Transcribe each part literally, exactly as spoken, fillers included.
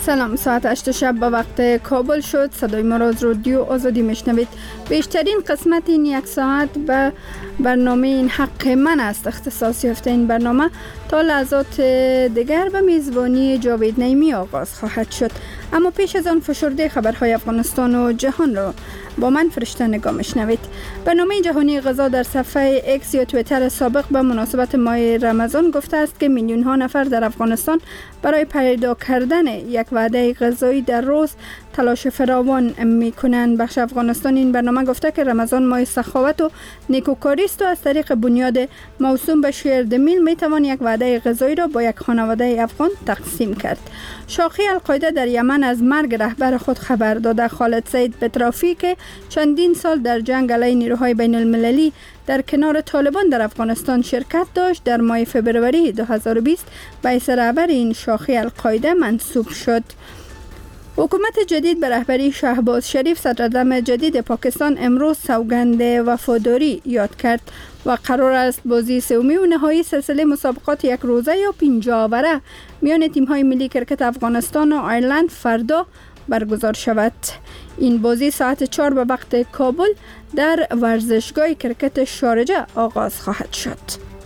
سلام، ساعت هشت شب به وقت کابل شد. صدای ما را از رادیو آزادی میشنوید. بیشترین قسمت این یک ساعت به برنامه این حق من است اختصاص یافته. این برنامه تا لحظات دیگر به میزبانی جاوید نعیمی آغاز خواهد شد. اما پیش از آن فشرده خبرهای افغانستان و جهان را با من فرشته نگاه میشنوید. برنامه جهانی غذا در صفحه اکس یا توییتر سابق به مناسبت ماه رمضان گفته است که میلیون ها نفر در افغانستان برای پیدا کردن یک وعده غذایی در روز تلاش فراوان میکنند. بخش افغانستان این برنامه گفته که رمضان ماه سخاوت و نیکوکاری است و از طریق بنیاد موسوم به شیر دمیل میتوان یک وعده غذایی را با یک خانواده افغان تقسیم کرد. شاخه القاعده در یمن از مرگ رهبر خود خبر داده. خالد سید پترافی که چندین سال در جنگ علیه نیروهای بین المللی در کنار طالبان در افغانستان شرکت داشت، در ماه فبروری دو هزار و بیست به حیث رهبر این شاخه القاعده منصوب شد. حکومت جدید به رهبری شهباز شریف صدراعظم جدید پاکستان امروز سوگند وفاداری یاد کرد و قرار است بازی سومی و نهایی سلسله مسابقات یک روزه یا پنجاه اوره میان تیم‌های ملی کرکت افغانستان و آیرلند فردا برگزار شود. این بازی ساعت چهار به وقت کابل در ورزشگاه کرکت شارجه آغاز خواهد شد.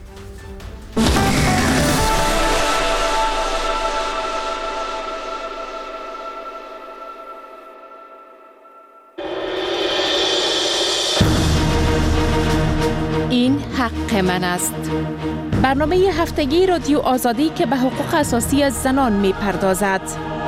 این حق من است. برنامه هفتگی رادیو آزادی که به حقوق اساسی از زنان می پردازد.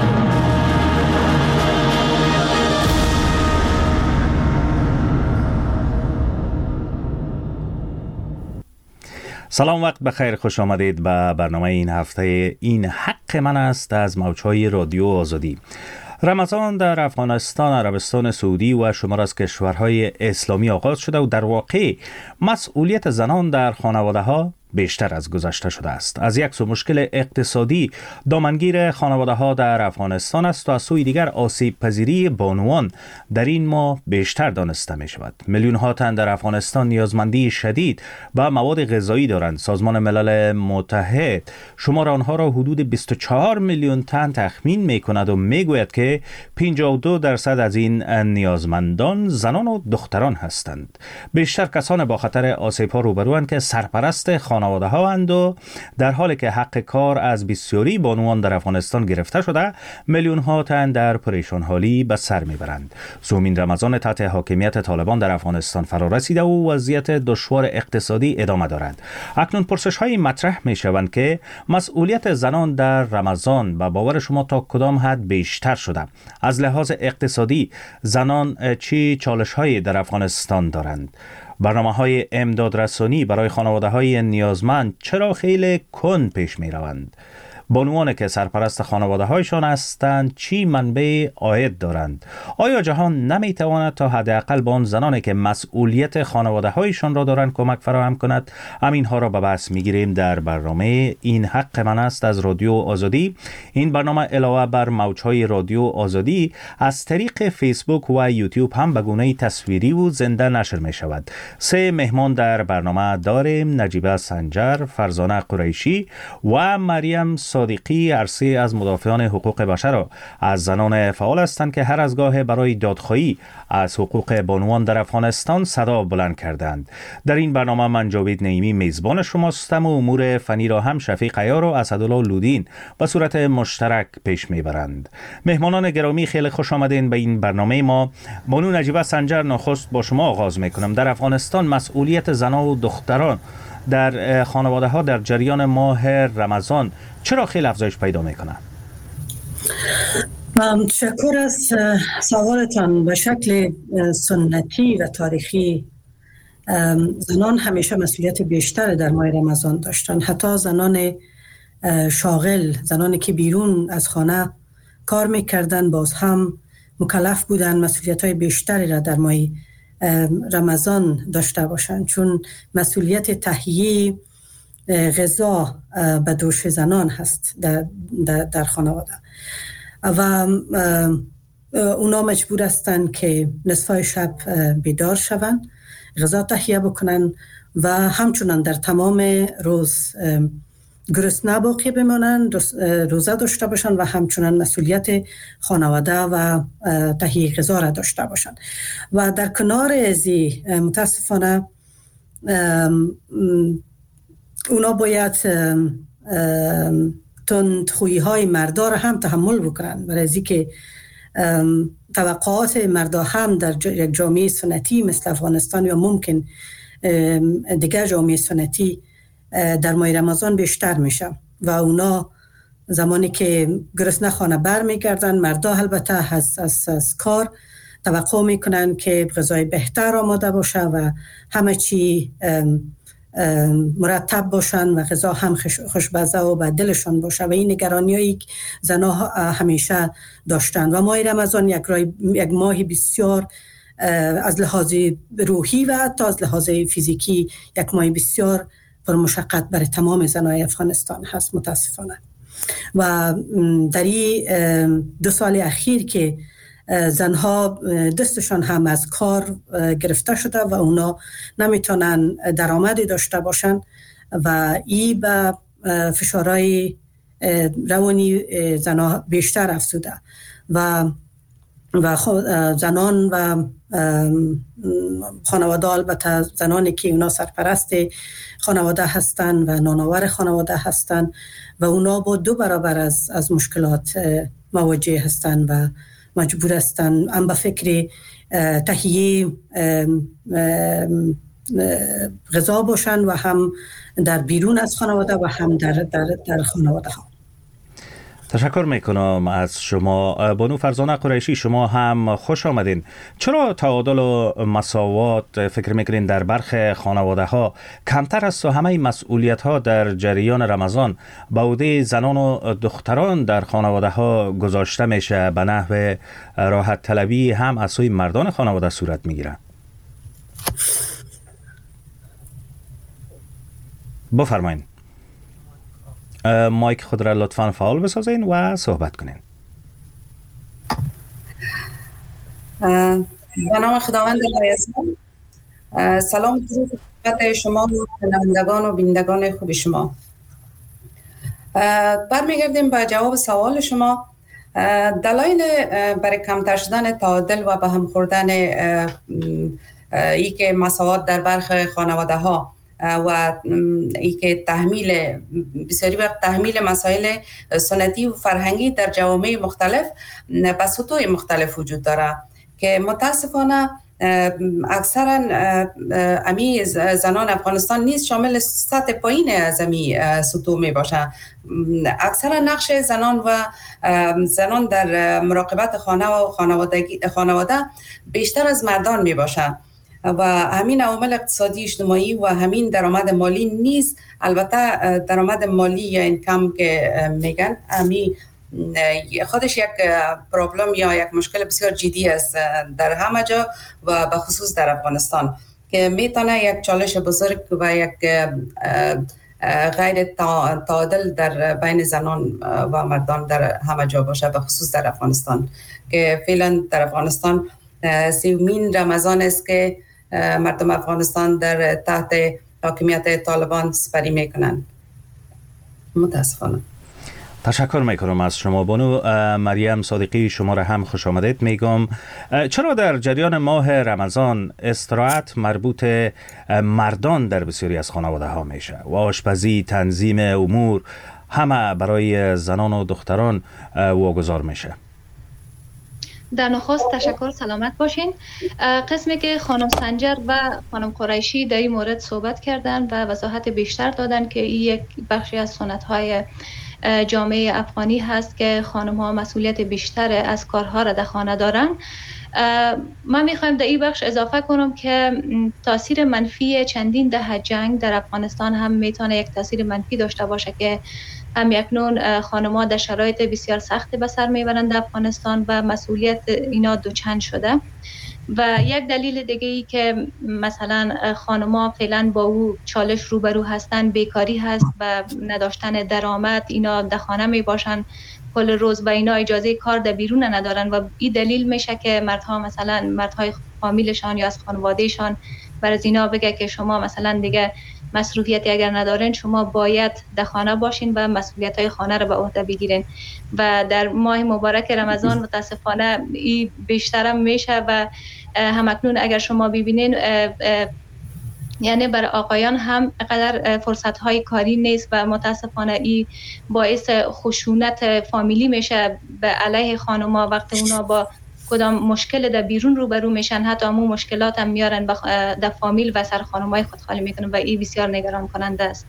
سلام، وقت بخیر، خوش آمدید به برنامه این هفته این حق من است از موجهای رادیو آزادی. رمضان در افغانستان، عربستان سعودی و شمار از کشورهای اسلامی آغاز شده و در واقع مسئولیت زنان در خانواده ها بیشتر از گذشته شده است. از یک سو مشکل اقتصادی دامنگیر خانواده ها در افغانستان است و از سوی دیگر آسیب پذیری بانوان در این ماه بیشتر دانسته می شود. میلیون ها تن در افغانستان نیازمندی شدید به مواد غذایی دارند. سازمان ملل متحد شمار آنها را حدود بیست و چهار میلیون تن تخمین می کند و می گوید که پنجاه و دو درصد از این نیازمندان زنان و دختران هستند. بیشتر کسان با خطر آسیب ها روبروند که سرپرست خانواده ها اند و در حالی که حق کار از بسیاری بانوان در افغانستان گرفته شده، میلیون ها تن در پریشان حالی به سر میبرند. سومین رمضان تحت حاکمیت طالبان در افغانستان فرا رسیده و وضعیت دشوار اقتصادی ادامه دارد. اکنون پرسش های مطرح می شوند که مسئولیت زنان در رمضان به باور شما تا کدام حد بیشتر شده؟ از لحاظ اقتصادی زنان چه چالش هایی در افغانستان دارند؟ برنامه‌های امدادرسانی برای خانواده‌های نیازمند چرا خیلی کند پیش می‌روند؟ بانوانی که سرپرست خانواده‌هایشان هستند چی منبع عاید دارند؟ آیا جهان نمی‌تواند تا حداقل به آن زنانی که مسئولیت خانواده‌هایشان را دارند کمک فراهم کند؟ همین‌ها را به بحث می‌گیریم در برنامه این حق من است از رادیو آزادی. این برنامه علاوه بر موج‌های رادیو آزادی از طریق فیسبوک و یوتیوب هم به گونه تصویری و زنده نشر می‌شود. سه مهمان در برنامه داریم: نجیبه سنجر، فرزانه قریشی و مریم صادقی. عرصه از مدافعان حقوق بشر را از زنان فعال هستند که هر از گاه برای دادخواهی از حقوق بانوان در افغانستان صدا بلند کردند. در این برنامه من جاوید نعیمی میزبان شماستم و امور فنی را هم شفیق عیار و اسدالله لودین به صورت مشترک پیش میبرند. مهمانان گرامی خیلی خوش آمدین به این برنامه ما. بانو نجیبه سنجر، نخست با شما آغاز میکنم. در افغانستان مسئولیت زنان و دختران در خانواده ها در جریان ماه رمضان چرا خیلی افزایش پیدا میکنه؟ تشکر از سوالتان. به شکل سنتی و تاریخی زنان همیشه مسئولیت بیشتر در ماه رمضان داشتن. حتی زنان شاغل، زنانی که بیرون از خانه کار میکردن، باز هم مکلف بودن مسئولیت های بیشتری را در ماه رمضان داشته باشند، چون مسئولیت تهیه غذا به دوش زنان هست در, در, در خانواده و اونا مجبور هستند که نصفای شب بیدار شوند، غذا تهیه بکنن و همچنان در تمام روز گرسنه باقی بمانند، روزه داشته باشند و همچنان مسئولیت خانواده و تهیه غذا را داشته باشند. و در کنار ازی متاسفانه اونا باید تندخویی های مردا را هم تحمل بکنند، برای از که توقعات مردا هم در یک جامعه سنتی مثل افغانستان یا ممکن دیگر جامعه سنتی در ماه رمضان بیشتر میشه و اونا زمانی که گرسنه خانه بر میگردن، مردا البته از, از, از کار توقع میکنن که غذای بهتر آماده باشه و همه چی مرتب باشن و غذا هم خوشمزه و به دلشان باشه و این نگرانیایی که زنها همیشه داشتن. و ماه رمضان یک, یک ماه بسیار از لحاظ روحی و حتی از لحاظ فیزیکی یک ماه بسیار پر مشقت برای تمام زنهای افغانستان هست متاسفانه. و در این دو سال اخیر که زنها دستشان هم از کار گرفته شده و اونا نمیتونن درآمدی داشته باشن و این به فشارهای روانی زنها بیشتر افزوده و و زنان و خانواده، البته زنانی که اونا سرپرست خانواده هستن و نانآور خانواده هستن و اونا با دو برابر از از مشکلات مواجه هستن و مجبور هستن هم به فکر تهیه غذا باشن و هم در بیرون از خانواده و هم در در در خانواده ها. تشکر میکنم از شما. بانو فرزانه قریشی، شما هم خوش آمدین. چرا تعادل و مساوات فکر میکنین در برخی خانواده ها کمتر است و همه مسئولیت ها در جریان رمضان به عهده زنان و دختران در خانواده ها گذاشته میشه، به نحو راحت طلبی هم از سوی مردان خانواده صورت میگیره؟ بفرمایید. مایک خود را لطفاً فعال بسازین و صحبت کنین. به نام خداوند عزیز، سلام خدمت شما و شنوندگان و بینندگان خوب شما. برمیگردیم به جواب سوال شما. دلایل برای کمتر شدن تعادل و به هم خوردن ای که مساوات در برخی خانواده ها و ای که تحمیل بسیاری وقت تحمیل مسائل سنتی و فرهنگی در جوامع مختلف به سطوح مختلف وجود داره که متاسفانه اکثرا امی زنان افغانستان نیز شامل سطح پایین از امی سطوح می باشه. اکثرا نقش زنان و زنان در مراقبت خانه و خانواده بیشتر از مردان می باشه و همین عوامل اقتصادی اجتماعی و همین درآمد مالی نیز، البته درآمد مالی یا اینکم که میگن، همین خودش یک پرابلم یا یک مشکل بسیار جدی است در همه جا و به خصوص در افغانستان که میتونه یک چالش بزرگ و یک غیر تعادل در بین زنان و مردان در همه جا باشه، به خصوص در افغانستان که فعلا در افغانستان سیومین رمضان است که مردم افغانستان در تحت حاکمیت طالبان سپری میکنن. متاسفانه. تشکر میکنم از شما. بانو مریم صادقی، شما را هم خوش آمدید میگم. چرا در جریان ماه رمضان استراحت مربوط مردان در بسیاری از خانواده ها میشه و آشپزی، تنظیم امور همه برای زنان و دختران واگذار میشه؟ در نخست تشکر، سلامت باشین. قسمی که خانم سنجر و خانم قریشی در این مورد صحبت کردن و وضاحت بیشتر دادن که این یک بخشی از سنت‌های جامعه افغانی هست که خانم ها مسئولیت بیشتر از کارها را در خانه دارن. من میخوایم در این بخش اضافه کنم که تاثیر منفی چندین دهه جنگ در افغانستان هم میتونه یک تاثیر منفی داشته باشه که هم یکنون خانم‌ها در شرایط بسیار سخت به سر میبرند در افغانستان و مسئولیت اینا دوچند شده. و یک دلیل دیگه ای که مثلا خانم‌ها فعلا با او چالش روبرو هستن بیکاری هست و نداشتن درآمد. اینا در خانه می باشن کل روز و اینا اجازه کار در بیرون ندارن و این دلیل میشه که مردها مثلا مردهای فامیلشان یا از خانوادهشان بر از اینا بگه که شما مثلا دیگه مصروفیتی اگر ندارین شما باید در خانه باشین و مسئولیت های خانه رو به عهده بگیرین. و در ماه مبارک رمضان متاسفانه این بیشترم میشه و همکنون اگر شما ببینین یعنی برای آقایان هم قدر فرصت های کاری نیست و متاسفانه این باعث خشونت فامیلی میشه به علیه خانوما وقتی اونا با کدام مشکل در بیرون روبرو میشن، حتی همون مشکلات هم میارن در فامیل و سر خانمای خود خالی میکنن و این بسیار نگران کننده است.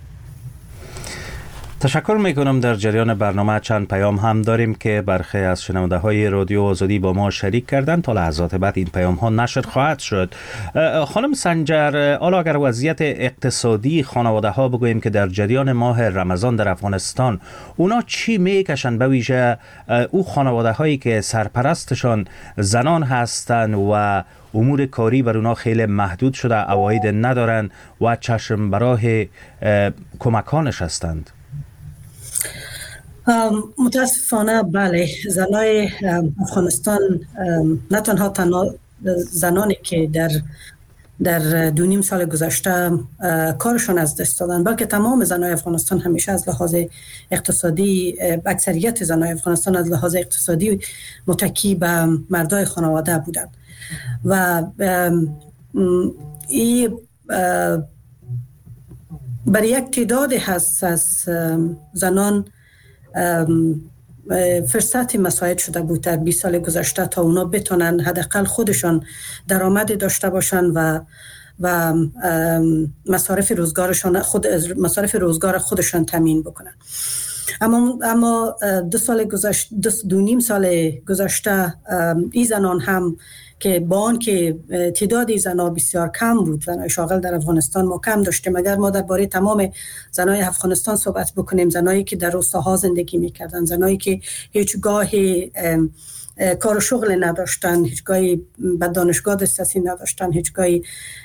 تشکر میکنم. در جریان برنامه چند پیام هم داریم که برخی از شنونده های رادیو آزادی با ما شریک کردن. تا لحظات بعد این پیام ها نشر خواهد شد. خانم سنجر، حالا اگر وضعیت اقتصادی خانواده ها بگوییم که در جریان ماه رمضان در افغانستان اونا چی میکشن، به ویژه او خانواده هایی که سرپرستشان زنان هستند و امور کاری بر اونا خیلی محدود شده، عواید ندارن و چشم براه کمکانش هستند؟ متاسفانه بله، زنای افغانستان نه تنها تنها زنانی که در در دو نیم سال گذشته کارشون از دست دادن، بلکه تمام زنای افغانستان همیشه از لحاظ اقتصادی، اکثریت زنای افغانستان از لحاظ اقتصادی متکی به مردای خانواده بودند و این برای یک تعداد هست از زنان فرصت مساعد شده بود در بیست سال گذشته تا اونا بتونن حداقل خودشان درآمدی داشته باشن و و مصارف روزگارشان خود مصارف روزگار خودشان تامین بکنن. اما اما دو سال گذشته دو, دو نیم سال گذشته این زنان هم که با آن که تعداد زنان بسیار کم بود، زنای شاغل در افغانستان ما کم داشتیم. اگر ما درباره تمام زنای افغانستان صحبت بکنیم، زنایی که در روستاها زندگی میکردن، زنایی که هیچگاه کار و شغل نداشتن، هیچگاهی به دانشگاه دسترسی نداشتن، هیچگاهی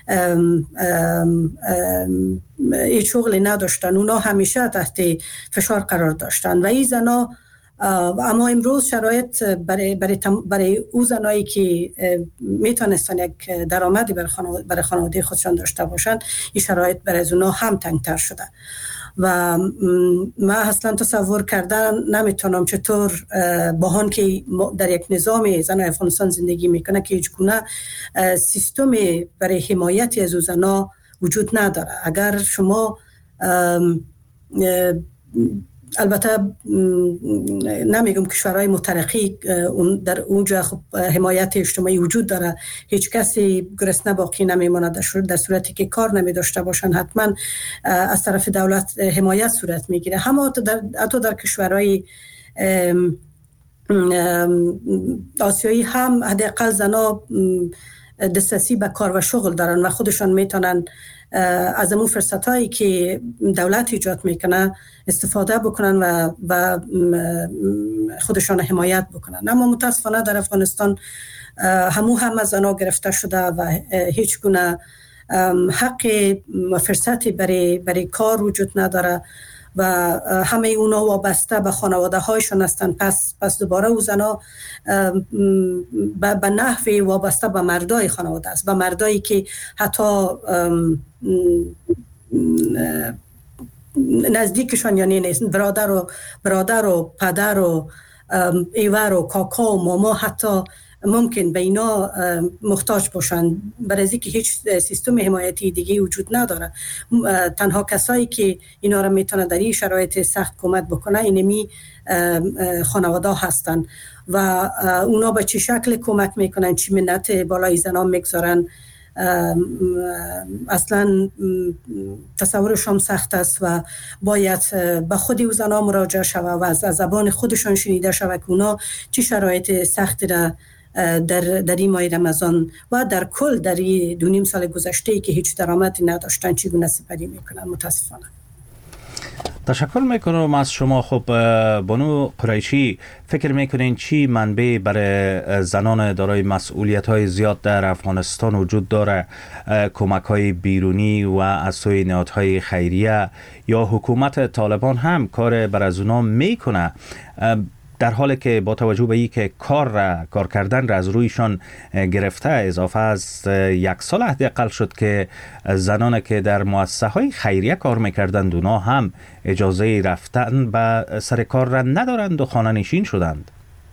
هیچ شغلی نداشتن، اونا همیشه تحت فشار قرار داشتن و این زنا. اما امروز شرایط برای برای برای او زنایی که میتونستن یک درآمدی برای خانواده برای خانواده خودشان داشته باشند، این شرایط برای اونا هم تنگتر شده و من اصلا تصور کردن نمیتونم چطور با آن که در یک نظام زن افغانستان زندگی میکنه که هیچ گونه سیستم برای حمایت از زنها وجود نداره. اگر شما البته نمیگم کشورهای مترقی در اونجا خب حمایت اجتماعی وجود داره، هیچ کسی گرسنه باقی نمیمونه در صورتی که کار نمی داشته باشن، حتما از طرف دولت حمایت صورت میگیره. همه حتی در کشورهای آسیایی هم حداقل زنا دسترسی به کار و شغل دارن و خودشان میتونن از امون فرصت هایی که دولت ایجاد میکنه استفاده بکنن و, و خودشان حمایت بکنن. اما متاسفانه در افغانستان همو هم از زنا گرفته شده و هیچ گونه حق و فرصتی برای, برای کار وجود نداره و همه اونا وابسته به خانواده هایشون هستن. پس پس دوباره او زنا به نحوی وابسته به مردای خانواده است، به مردایی که حتی نزدیکشان یعنی نیست، برادر و برادر و پدر و ایور و کاکا و ماما حتی ممکن به اینا محتاج باشن، برای اینکه هیچ سیستم حمایتی دیگه وجود نداره. تنها کسایی که اینا را میتونه در این شرایط سخت کمک بکنه اینمی خانواده هستن و اونا به چه شکل کمک میکنن، چی منت بالای زنا میگذارن، اصلا تصورشون سخت است و باید به خود او زنا مراجعه شوه و از زبان خودشون شنیده شوه که اونا چه شرایط سختی را در در این ماه رمضان و در کل در این دو نیم سال گذشته که هیچ درآمدی نداشتن چگونه سپری میکنن. متاسفانه. تشکر میکنم از شما. خب بانو قریشی، فکر میکنین چی منبع برای زنان دارای مسئولیت های زیاد در افغانستان وجود داره؟ کمک های بیرونی و از سوی نهادهای خیریه یا حکومت طالبان هم کار بر از اونا میکنه؟ در حالی که با توجه به اینکه کار را کار کردن را از رویشان گرفته، اضافه از یک سال حداقل شد که زنان که در مؤسسه های خیریه کار میکردند اونا هم اجازه رفتن به سر کار را ندارند و خانه نشین شدند.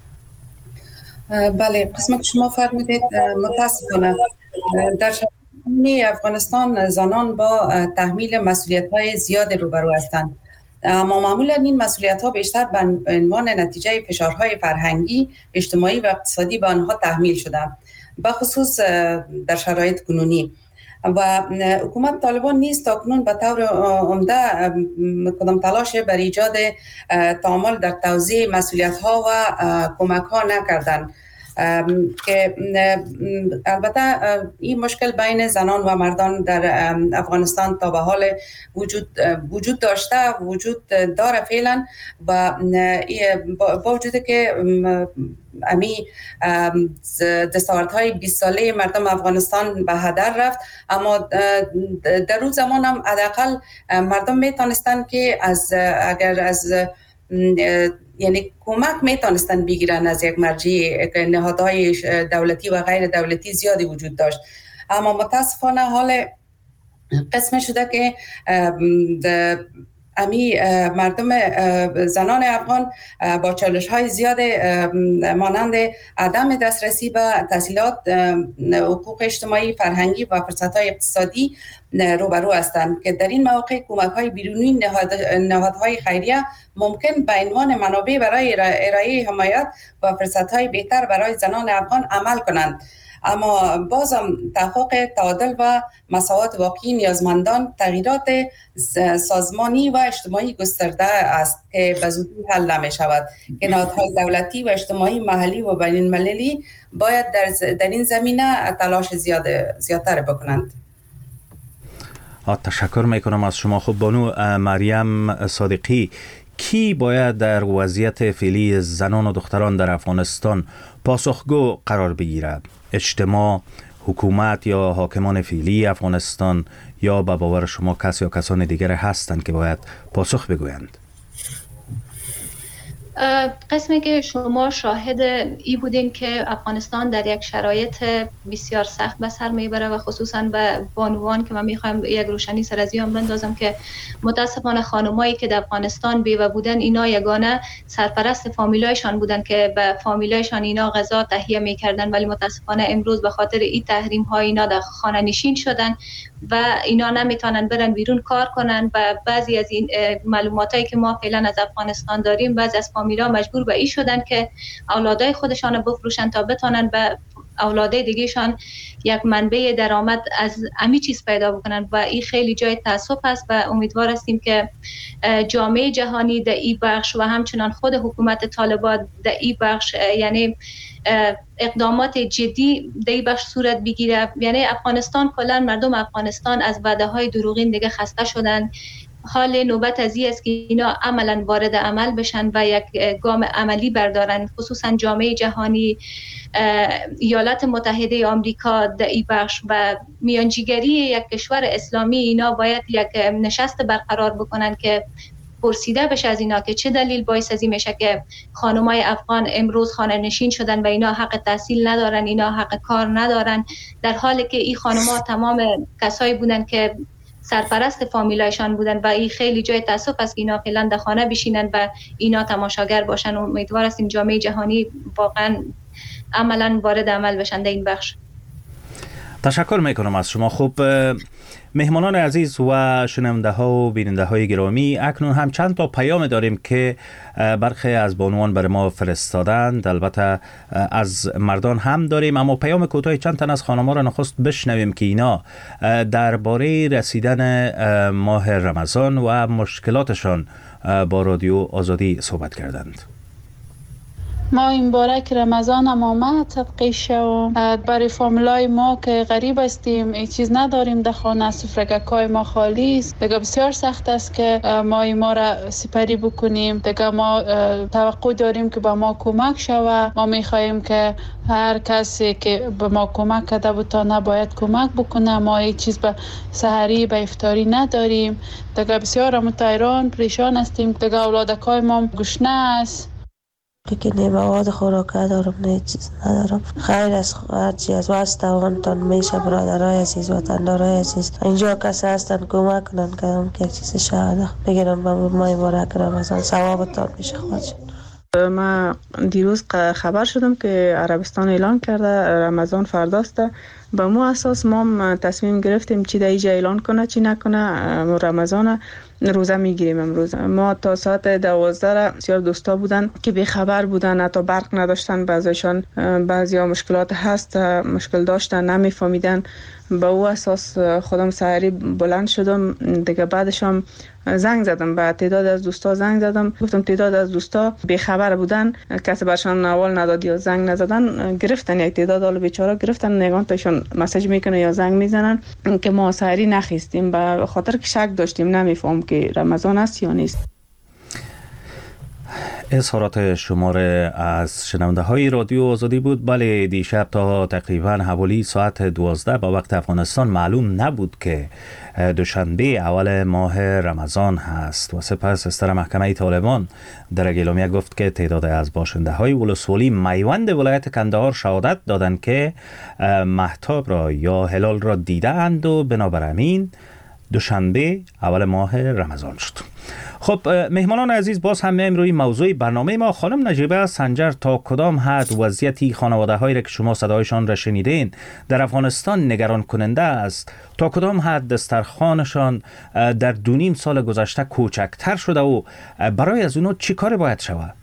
بله، قسمت که شما فرمودید متاسفانه در شرایط افغانستان زنان با تحمیل مسئولیت‌های زیاد روبرو هستند، اما معمولا این مسئولیت‌ها بیشتر به عنوان نتیجه فشارهای فرهنگی، اجتماعی و اقتصادی به آنها تحمیل شدند، به خصوص در شرایط کنونی. و حکومت طالبان نیز تاکنون به طور عمده کدام تلاش بر ایجاد تعامل در توزیع مسئولیت‌ها و کمک‌ها نکردند که البته این مشکل بین زنان و مردان در افغانستان تا به حال وجود وجود داشته وجود داره فعلا، و با وجود که امی دستاوردهای بیست ساله مردم افغانستان به هدر رفت، اما در روز زمان هم حداقل مردم میتونستن که از اگر از یعنی کمک میتونستن بگیرن از یک مرجع، نهادهای دولتی و غیر دولتی زیادی وجود داشت، اما متاسفانه حال قسم شده که امی مردم زنان افغان با چالش های زیاد مانند عدم دسترسی به تحصیلات، حقوق اجتماعی، فرهنگی و فرصت های اقتصادی روبرو هستند که در این مواقع کمک های بیرونی نهاد، نهادهای خیریه ممکن به عنوان منابع برای ارائه حمایت و فرصت های بهتر برای زنان افغان عمل کنند. اما بازم تحقق تعادل و مساوات واقعی نیازمندان تغییرات سازمانی و اجتماعی گسترده است که به زودی حل نمی شود که نهادهای دولتی و اجتماعی محلی و بین المللی باید در, در این زمینه تلاش زیاد زیادتر بکنند. تشکر میکنم از شما. خب بانو مریم صادقی، کی باید در وضعیت فعلی زنان و دختران در افغانستان پاسخگو قرار بگیرد؟ اجتماع، حکومت یا حاکمان فعلی افغانستان، یا به باور شما کس یا کسان دیگر هستند که باید پاسخ بگویند؟ قسمی که شما شاهد ای بودین که افغانستان در یک شرایط بسیار سخت به سر میبره و خصوصا به بانوان که من میخوایم یک روشنی سر از این بندازم که متاسفانه خانمایی که در افغانستان بیوه بودن اینا یگانه سرپرست فامیلایشان بودن که به فامیلایشان اینا غذا تهیه میکردن، ولی متاسفانه امروز به خاطر این تحریم ها اینا در خانه نشین شدن و اینا نمیتونن برن بیرون کار کنن و بعضی از این معلوماتایی که ما فعلا از افغانستان داریم، بعضی از فامیلا مجبور به این شدن که اولادای خودشان رو بفروشن تا بتونن به اولادای دیگهشان یک منبع درآمد از همین چیز پیدا بکنن و این خیلی جای تاسف است و امیدوار هستیم که جامعه جهانی در این بخش و همچنان خود حکومت طالبان در این بخش یعنی اقدامات جدی در این بخش صورت بگیره. یعنی افغانستان کلا مردم افغانستان از وعده های دروغین دیگه خسته شدن. حال نوبت از این است که اینا عملا وارد عمل بشن و یک گام عملی بردارن، خصوصا جامعه جهانی، ایالات متحده آمریکا در این بخش و میانجیگری یک کشور اسلامی. اینا باید یک نشست برقرار بکنن که پرسیده بشه از اینا که چه دلیل باعث از این میشه که خانمای افغان امروز خانه نشین شدن و اینا حق تحصیل ندارن، اینا حق کار ندارن، در حالی که این خانم‌ها تمام کسایی بودن که سرپرست فامیلایشان بودن و این خیلی جای تاسف است که اینا فعلا در خانه بشینن و اینا تماشاگر باشن. امیدوار هستیم جامعه جهانی واقعا عملا وارد عمل بشن در این بخش. تشکر میکنم از شما. خب مهمانان عزیز و شنونده ها و بیننده های گرامی، اکنون هم چند تا پیام داریم که برخی از بانوان بر ما فرستادند، البته از مردان هم داریم، اما پیام کوتاه چند تن از خانم‌ها را نخست بشنویم که اینا درباره رسیدن ماه رمضان و مشکلاتشان با رادیو آزادی صحبت کردند. ما این باره که رمضان هم آمد صدقه شو برای فامیلای ما که غریب هستیم، این چیز نداریم در خانه، سفرگکای ما خالی است. دیگه بسیار سخت است که ما این ما را سپری بکنیم. دیگه ما توقع داریم که به ما کمک شود. ما میخواهیم که هر کسی که به ما کمک کرده بتانه باید کمک بکنه. ما این چیز به سحری به افطاری نداریم. دیگه بسیار متحیران پریشان هستیم. دیگه اولادکای ما گشنه است. که نه مواد خوراک دارم نه چیز ندارم. خیر از هرچی از واسه توانتان میشه برادرای عزیز وطندارای عزیز اینجا کسی هستن کمک کنن که هم که چیز شهاده بگیرم با ماه مبارک رمضان ثوابتان میشه خواهد. ما دیروز خبر شدم که عربستان اعلان کرده رمضان فرداست. به مو اساس ما تصمیم گرفتیم چی دیجا اعلان کنه چی نکنه رمضان روزه میگیریم. امروز ما تا ساعت دوازده بسیار دوستا بودن که بی خبر بودن، حتی برق نداشتن، بعضیشان بعضیا مشکلات هست مشکل داشتن نمیفهمیدن. به او اساس خودم سحری بلند شدم دیگه، بعدش هم زنگ زدم به تعداد از دوستا زنگ زدم گفتم تعداد از دوستا بی خبر بودن، کسی برشان اول نداد یا زنگ نزدن، گرفتن یک تعداد حال بیچاره گرفتن نگان تاشون مسیج میکنه یا زنگ میزنن که ما سحری نخیستیم به خاطر که شک داشتیم نمیفهم که رمضان است یا نیست. اظهارات شماره از شنونده های رادیو آزادی بود. بله، دیشب تا تقریبا حوالی ساعت دوازده با وقت افغانستان معلوم نبود که دوشنبه اول ماه رمضان هست و سپس استر محکمه طالبان در گیلامیه گفت که تعداد از باشنده های ولسوالی میوند ولایت کندهار شهادت دادند که مهتاب را یا هلال را دیده اند و بنابر همین دوشنبه اول ماه رمضان شد. خب مهمانان عزیز، باز هم میایم روی موضوع برنامه ما. خانم نجیبه سنجر، تا کدام حد وضعیتی خانواده هایی را که شما صدایشان را شنیدین در افغانستان نگران کننده است؟ تا کدام حد دسترخوانشان در دو نیم سال گذشته کوچکتر شده و برای از اونو چی کار باید شود؟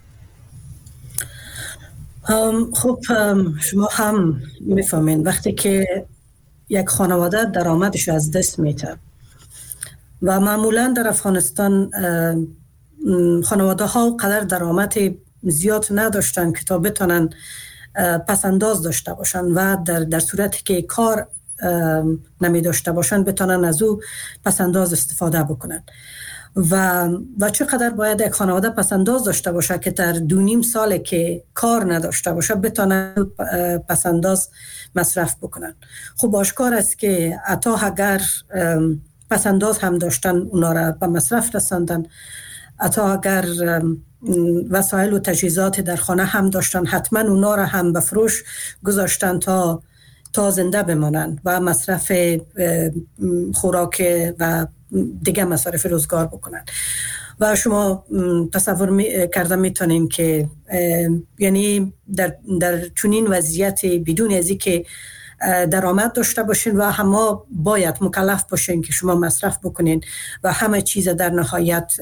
خب شما هم میفهمین وقتی که یک خانواده درآمدش از دست میده و معمولا در افغانستان خانواده ها قدر درآمد زیاد نداشتن که تا بتونن پسنداز داشته باشن و در در صورتی که کار نمی داشته باشن بتونن از او پسنداز استفاده بکنن. و و چقدر باید یک خانواده پسنداز داشته باشه که در دو نیم ساله که کار نداشته باشه بتونن پسنداز مصرف بکنن. خب آشکار است که حتی اگر پسنداز هم داشتن اونا را به مصرف رساندن، حتی اگر وسایل و تجهیزات در خانه هم داشتن حتما اونا را هم به فروش گذاشتن تا تا زنده بمانن و مصرف خوراک و دیگه مصارف روزگار بکنن. و شما تصور می کردن میتونین که یعنی در در چنین وضعیت بدون از اینکه درآمد داشته باشین و همه باید مکلف باشین که شما مصرف بکنین و همه چیز در نهایت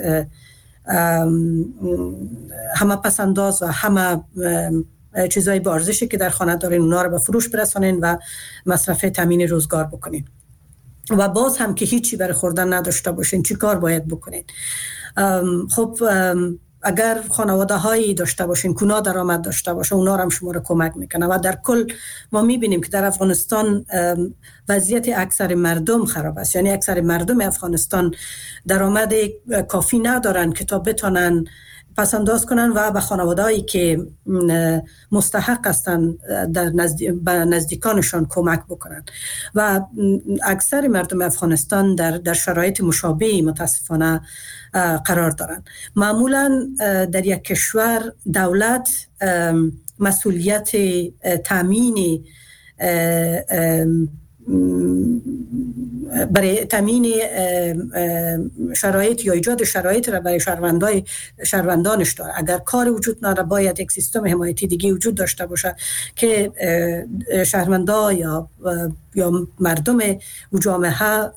همه پسنداز و همه چیزای با ارزشی که در خانه دارین اونا رو به فروش برسانین و مصرف تامین روزگار بکنین و باز هم که هیچی برای خوردن نداشته باشین چی کار باید بکنین؟ خب اگر خانواده هایی داشته باشین که اونا درآمد داشته باشه اونا هم شما رو کمک میکنه و در کل ما میبینیم که در افغانستان وضعیت اکثر مردم خراب است. یعنی اکثر مردم افغانستان درآمد کافی ندارن که تا بتونن پسنداز کنن و به خانواده‌ای که مستحق هستن در نزدیک به نزدیکانشان کمک بکنن و اکثر مردم افغانستان در در شرایط مشابهی متاسفانه قرار دارن. معمولا در یک کشور دولت مسئولیت تامین برای تامین شرایط یا ایجاد شرایط را برای شهروندای شهروندانش داره. اگر کار وجود نداره باید یک سیستم حمایتی دیگه وجود داشته باشه که شهروندا یا یا مردم و جامعه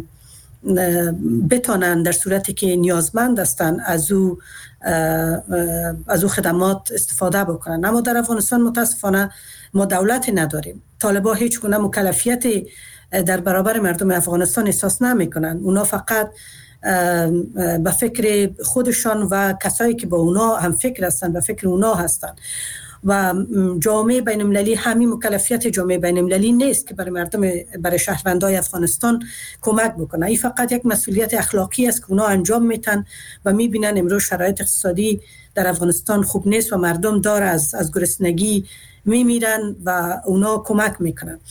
بتونن در صورتی که نیازمند هستن از او از او خدمات استفاده بکنن. اما در افغانستان متاسفانه ما دولت نداریم. طالبان هیچ گونه مکلفیت در برابر مردم افغانستان احساس نمیکنن. اونا فقط به فکر خودشان و کسایی که با اونا هم فکر هستن به فکر اونا هستن و جامعه بین المللی همین مکلفیت جامعه بین المللی نیست که برای مردم برای شهروندای افغانستان کمک بکنه. این فقط یک مسئولیت اخلاقی است که اونا انجام میتن و میبینن امروز شرایط اقتصادی در افغانستان خوب نیست و مردم دار از از گرسنگی میمیرن و اونا کمک میکنن.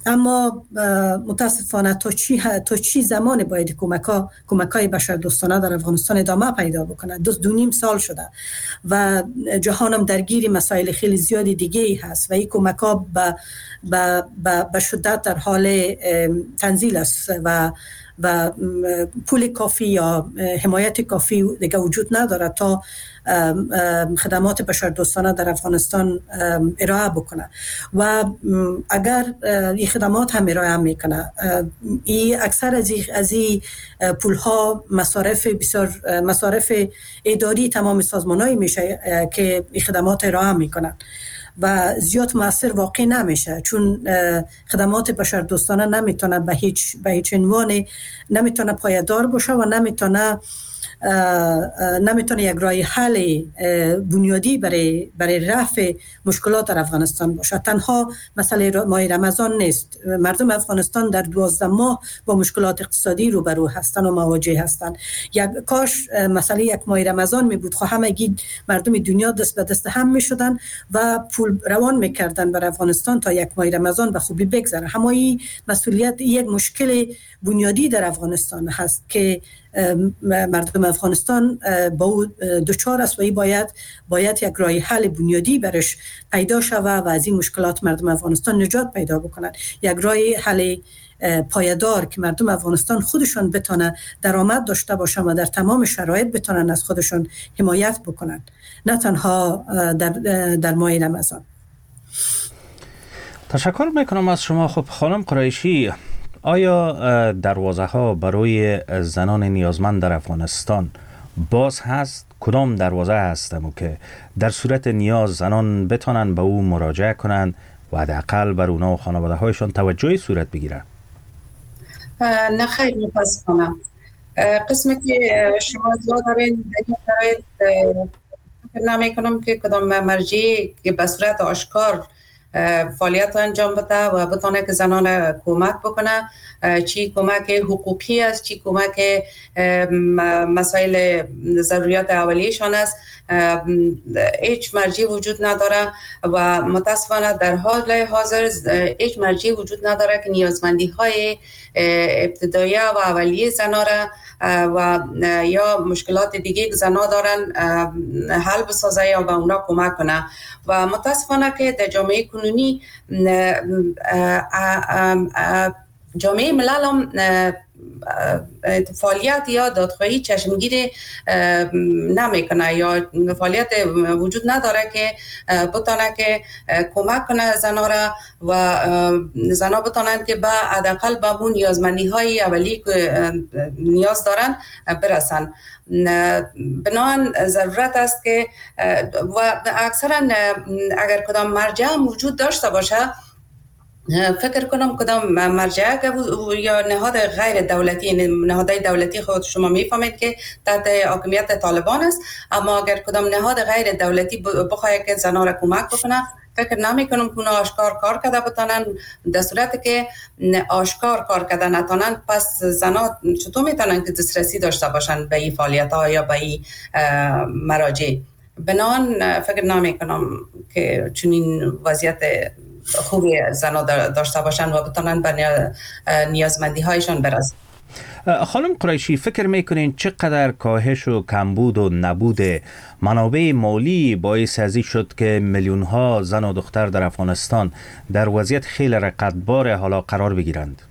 اما متاسفانه تا چی تا چی زمان باید کمک‌ها کمک‌های بشردوستانه در افغانستان ادامه پیدا بکنه؟ دو دو نیم سال شده و جهانم درگیر مسائل خیلی زیادی دیگه هست و این کمک‌ها به به به شدت در حال تنزیل است و و پول کافی یا حمایت کافی دیگه وجود نداره تا خدمات بشردوستانه در افغانستان ارائه بکنه و اگر این خدمات هم ارائه میکنه، این اکثر از این از این پول ها مصارف بسیار مصارف اداری تمام سازمان‌های میشه که این خدمات ارائه میکنن و زیاد مؤثر واقع نمیشه، چون خدمات بشردوستانه نمیتونه به هیچ به هیچ عنوان نمیتونه پایدار باشه و نمیتونه نمیتونه یک راه حل بنیادی برای برای رفع مشکلات در افغانستان باشه. تنها مسئله ماه رمضان نیست، مردم افغانستان در دوازده ماه با مشکلات اقتصادی روبرو هستند و مواجه هستند. یک کاش مسئله یک ماه رمضان می بود، خب همگی مردم دنیا دست به دست هم می شدن و پول روان میکردن بر افغانستان تا یک ماه رمضان به خوبی بگذره. همایی مسئولیت یک مشکل بنیادی در افغانستان هست که مردم افغانستان با او دوچار است و باید باید یک راه حل بنیادی برش پیدا شود و از این مشکلات مردم افغانستان نجات پیدا بکنند. یک راه حل پایدار که مردم افغانستان خودشون بتونه درآمد داشته باشن و در تمام شرایط بتونن از خودشون حمایت بکنن، نه تنها در در ماه رمضان. تشکر میکنم از شما. خب خانم قریشی، آیا دروازه ها برای زنان نیازمند در افغانستان باز هست؟ کدام دروازه هستم که در صورت نیاز زنان بتونن به او مراجعه کنن و حداقل بر اونا و خانواده هایشان توجهی صورت بگیرن؟ نه خیر، متاسفانه قسمی که شما زیاد دارین نمی کنم که کدام مرجعی که به صورت آشکار فعالیت انجام بده و بتونه که زنان کمک بکنه، چی کمک حقوقی است، چی کمک مسائل ضروریات اولیه‌شان است، هیچ مرجعی وجود نداره و متاسفانه در حال حاضر هیچ مرجعی وجود نداره که نیازمندی های ابتدایی و اولیه زنان را و یا مشکلات دیگه که زنها دارن حل بسازه یا به اونا کمک کنه. و متاسفانه که در جامعه کنونی جامعه ملل هم فعالیت یا دادخواهی چشمگیر نمیکنه یا فعالیت وجود نداره که بتونه که کمک کنه زنها را و زنها بتونن که به حداقل به اون نیازمندی های اولی که نیاز دارن برسن. بنابراین ضرورت است که و اکثرا اگر کدام مرجع وجود داشته باشه، فکر کنم کدام مرجع یا نهاد غیر دولتی، نهادهای دولتی خود شما میفهمید که تحت حاکمیت طالبان است، اما اگر کدام نهاد غیر دولتی بخواد که زنان را کمک بکنه، فکر نمی کنم که اونا آشکار کار کرده بتانن. در صورتی که آشکار کار کرده نتانن، پس زنان چطور میتونن که دسترسی داشته باشن به این فعالیت ها یا به این مراجع؟ بنابراین فکر نمی کنم که چنین وضعیت خوبی زنها داشته باشن و بتونن به نیازمندی هایشان برسن. خانم قریشی، فکر میکنین چقدر کاهش و کمبود و نبود منابع مالی باعث ازی شد که میلیون ها زن و دختر در افغانستان در وضعیت خیلی رقتبار حالا قرار بگیرند؟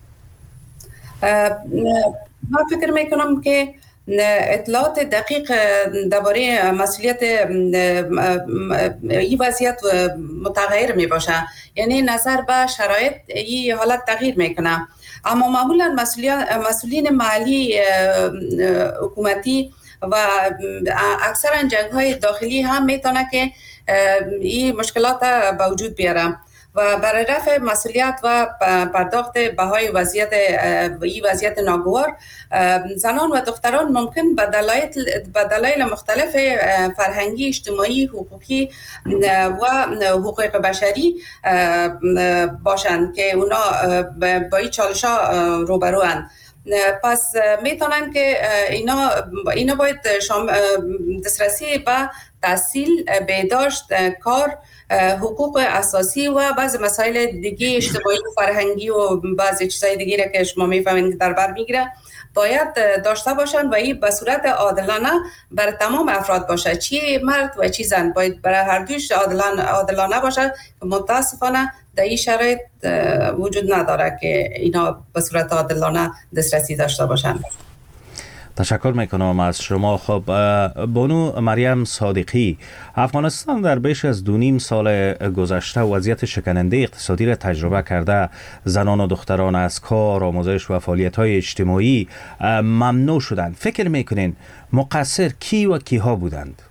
من فکر میکنم که اطلاعات دقیق درباره مسئولیت این وضعیت متغیر می باشه، یعنی نظر به شرایط این حالت تغییر میکنه، اما معمولا مسئولین محلی حکومتی و اکثرا جنگ های داخلی هم میتونه که این مشکلات به وجود بیاره و برای رفع مسئولیت و پرداخت بهای وضعیت این وضعیت ناگوار، زنان و دختران ممکن به دلایل به دلایل مختلف فرهنگی، اجتماعی، حقوقی و حقوق بشری باشند که اونا با این چالش‌ها روبروند پس میتونن که اینا اینا باید دسترسی به تحصیل، بهداشت، کار، حقوق اساسی و بعضی مسائل دیگه اجتماعی و فرهنگی و بعضی چیزای دیگه که شما میفهمید در بر میگیره باید داشته باشن و این به صورت عادلانه بر تمام افراد باشه، چی مرد و چی زن باید برای هر دوش عادلانه عادلانه باشه که متاسفانه در این شرایط وجود نداره که اینا به صورت عادلانه دسترسی داشته باشن. تشکر میکنم از شما. خب بانو مریم صادقی، افغانستان در بیش از دو نیم سال گذشته وضعیت شکننده اقتصادی را تجربه کرده. زنان و دختران از کار، آموزش و فعالیت‌های اجتماعی ممنوع شدند. فکر میکنین مقصر کی و کیها بودند؟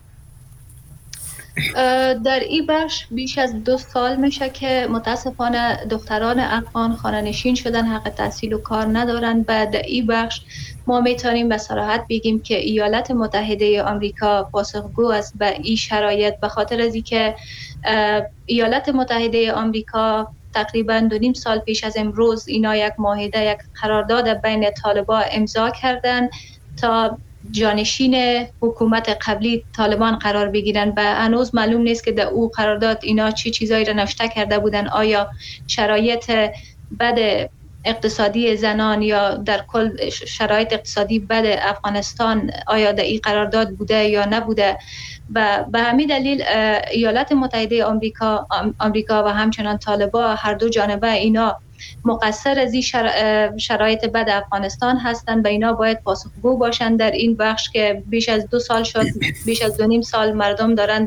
در این بخش بیش از دو سال میشه که متاسفانه دختران افغان خانه نشین شدن، حق تحصیل و کار ندارن. و در این بخش ما میتونیم به صراحت بگیم که ایالات متحده آمریکا پاسخگو است به این شرایط، به خاطر از اینکه ایالات متحده آمریکا تقریبا دو نیم سال پیش از امروز اینا یک معاهده، یک قرارداد بین طالبان امضا کردن تا جانشین حکومت قبلی طالبان قرار بگیرن و هنوز معلوم نیست که در او قرارداد اینا چی چیزایی را نوشته کرده بودن. آیا شرایط بد اقتصادی زنان یا در کل شرایط اقتصادی بد افغانستان آیا در این قرارداد بوده یا نبوده؟ و به همین دلیل ایالات متحده آمریکا آمریکا و همچنان طالبان هر دو جانبه اینا مقصر از این شرایط بد افغانستان هستند و اینا باید پاسخگو باشند در این بخش که بیش از دو سال شد، بیش از دو نیم سال مردم دارند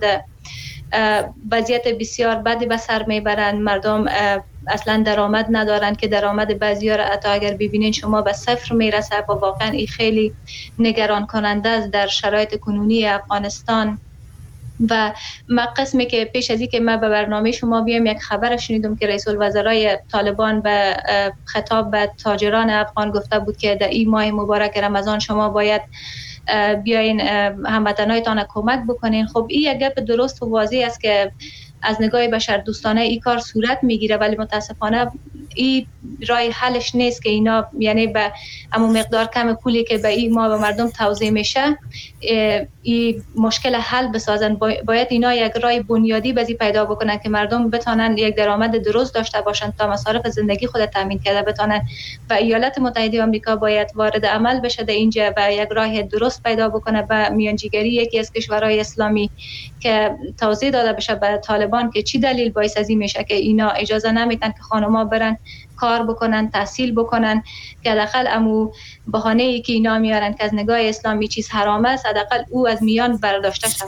وضعیت بسیار بدی به سر میبرند. مردم اصلا درآمد ندارند که درآمد بعضی‌ها را حتی اگر ببینین شما به صفر میرسه و واقعا این خیلی نگران کننده است در شرایط کنونی افغانستان. و ما قسمی که پیش از این که ما به برنامه شما بیام یک خبر شنیدم که رئیس الوزرای طالبان به خطاب به تاجران افغان گفته بود که در این ماه مبارک رمضان شما باید بیاین هموطنایتان کمک بکنین. خب این یک گپ درست و واضح است که از نگاه بشر دوستانه این کار صورت میگیره، ولی متاسفانه این راه حلش نیست که اینا یعنی به همون مقدار کم پولی که به این ما به مردم توزیع میشه این مشکل حل بسازن. باید اینا یک راه بنیادی بزی پیدا بکنن که مردم بتونن یک درآمد درست داشته باشن تا مصارف زندگی خود تامین کرده بتونن. و ایالات متحده آمریکا باید وارد عمل بشه در اینجا و یک راه درست پیدا بکنه و میانجیگری یکی از کشورهای اسلامی که توضیح داده بشه به طالبان که چی دلیل باعث از این میشه که اینا اجازه نمیدن که خانم‌ها برن کار بکنن، تحصیل بکنن، که حداقل امو بهانه‌ای که اینا میارن که از نگاه اسلامی چیز حرام است حداقل او از میان برداشته شود.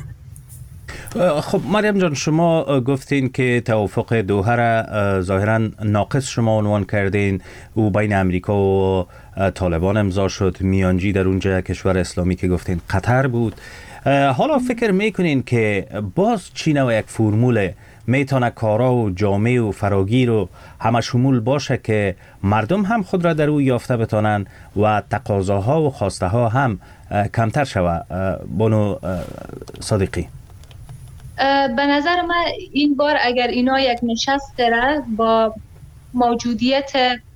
خب مریم جان، شما گفتین که توافق دوحه را ظاهرا ناقص شما عنوان کردین، او بین امریکا و طالبان امضا شد، میانجی در اونجا کشور اسلامی که گفتین قطر بود. حالا فکر میکنین که باز چی نوع یک فرمول میتونه کارا و جامعه و فراگیر و همه شمول باشه که مردم هم خود را در او یافته بتانن و تقاضاها و خواسته ها هم کمتر شوه؟ بانو صادقی، به نظر من این بار اگر اینا یک نشست داره با موجودیت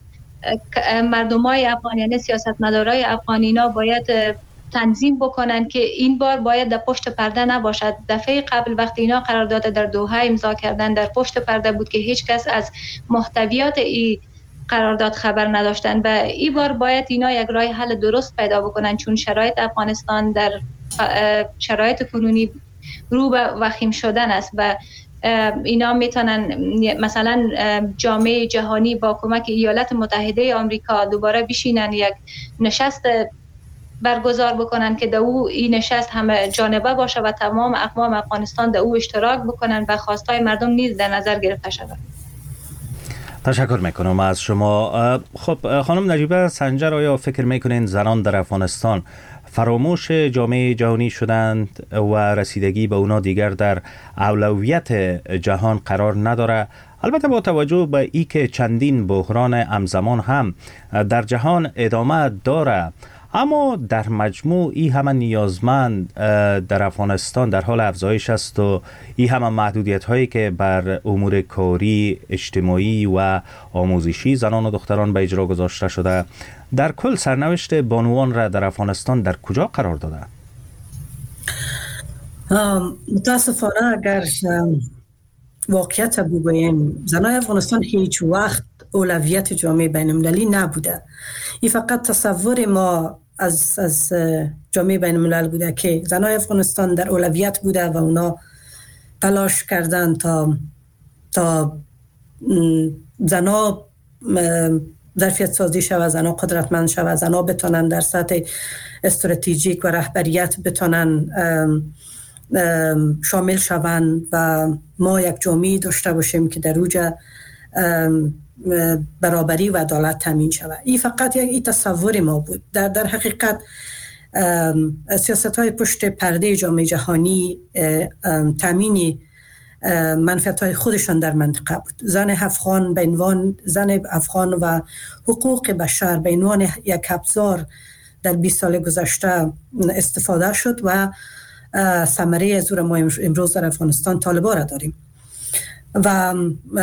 مردمای افغان یعنی سیاستمدارای افغان اینا باید تنظیم بکنن که این بار باید در پشت پرده نباشد. دفعه قبل وقتی اینا قرارداد در دوحه امضا کردن در پشت پرده بود که هیچ کس از محتویات این قرارداد خبر نداشتن و این بار باید اینا یک راه حل درست پیدا بکنن، چون شرایط افغانستان در شرایط کنونی رو به وخیم شدن است و اینا میتونن مثلا جامعه جهانی با کمک ایالات متحده آمریکا دوباره بشینن یک نشست برگزار بکنن که در او این نشست همه جانبه باشه و تمام اقوام افغانستان در او اشتراک بکنن و خواستای مردم نیز در نظر گرفته شود. تشکر میکنم از شما. خب خانم نجیبه سنجر، آیا فکر میکنین زنان در افغانستان فراموش جامعه جهانی شدند و رسیدگی به اونا دیگر در اولویت جهان قرار نداره؟ البته با توجه به ای که چندین بحران همزمان هم در جهان ادامه داره، اما در مجموع ای همه نیازمند در افغانستان در حال افزایش است و ای همه محدودیت هایی که بر امور کاری، اجتماعی و آموزشی زنان و دختران به اجرا گذاشته شده، در کل سرنوشت بانوان را در افغانستان در کجا قرار داده؟ متاسفانه اگر واقعیت بگوییم، زنای افغانستان هیچ وقت اولویت جامعه بین المللی نبوده. این فقط تصور ما از از جامعه بین الملل بوده که زنای افغانستان در اولویت بوده و اونا تلاش کردن تا تا زنا ظرفیت سازی شود، زنا قدرتمند شود، زنا بتونن در سطح استراتژیک و رهبریت بتونن شامل شوند و ما یک جامعه داشته باشیم که در اوج برابری و عدالت تامین شود. این فقط یک تصور ما بود. در در حقیقت سیاست‌های پشت پرده جامعه جهانی تامین منفعت‌های خودشان در منطقه بود. زن افغان به عنوان زن افغان و حقوق بشر به عنوان یک ابزار در بیست سال گذشته استفاده شد و ثمره از ما امروز در افغانستان طالبان را داریم. و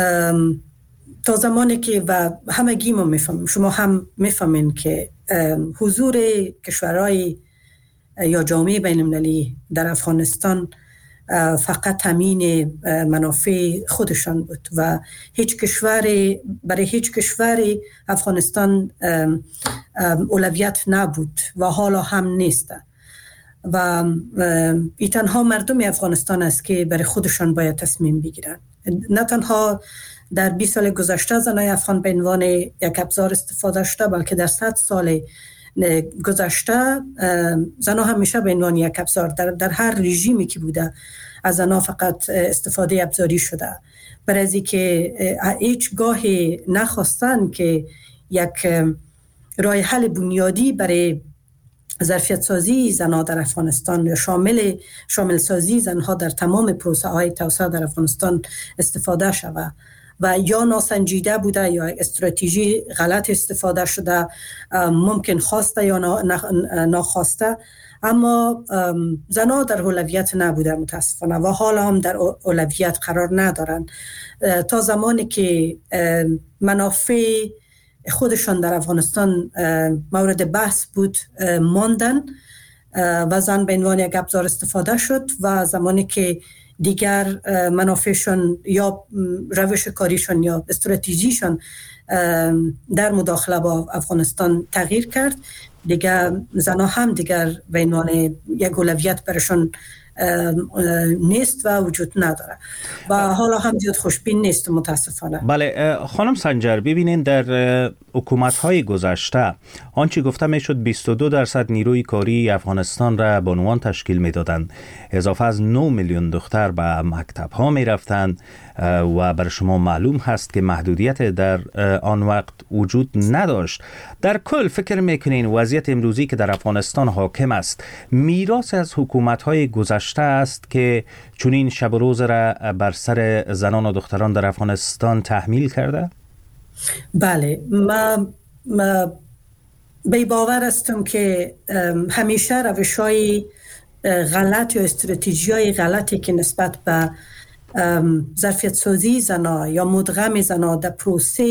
تا زمانی که و همگی ما میفهمیم، شما هم میفهمین که حضور کشورهای یا جامعه بین المللی در افغانستان فقط تامین منافع خودشان بود و هیچ کشوری برای هیچ کشوری افغانستان اولویت نبود و حالا هم نیست. و این تنها مردم افغانستان است که برای خودشان باید تصمیم بگیرن. نه تنها در بیست سال گذشته زنای افغان به عنوان یک ابزار استفاده شده، بلکه در صد سال گذشته زنها همیشه به عنوان یک ابزار در, در هر رژیمی که بوده از زنها فقط استفاده ابزاری شده. برای از اینکه هیچ گاهی نخواستن که یک راه حل بنیادی برای ظرفیت سازی زنها در افغانستان یا شامل شامل سازی زنها در تمام پروسه های توسعه در افغانستان استفاده شود و یا ناسنجیده بوده یا استراتژی غلط استفاده شده، ممکن خواسته یا ناخواسته، اما زنها در اولویت نبوده متاسفانه و حالا هم در اولویت قرار ندارن تا زمانی که منافع خودشان در افغانستان مورد بحث بود ماندن و زن به عنوان یک ابزار استفاده شد و زمانی که دیگر منافعشون یا روش کاریشون یا استراتژیشون در مداخله با افغانستان تغییر کرد، دیگر زنها هم دیگر به عنوان یک اولویت برشون نیست و وجود نداره و حالا هم زیاد خوشبین نیست متاسفانه. بله خانم سنجر، ببینید در حکومت‌های گذشته آنچه گفته میشد بیست و دو درصد نیروی کاری افغانستان را بانوان تشکیل میدادند، اضافه از نه میلیون دختر به مکتب‌ها میرفتند و بر شما معلوم هست که محدودیت در آن وقت وجود نداشت. در کل فکر میکنین وضعیت امروزی که در افغانستان حاکم است میراث از حکومت‌های گذشته است که چنین شب و روز را بر سر زنان و دختران در افغانستان تحمیل کرده؟ بله، ما, ما به باور هستم که همیشه روش‌های غلط یا استراتژی‌های غلطی که نسبت به ظرفیت سازی زنان یا مدغم زنان در پروسه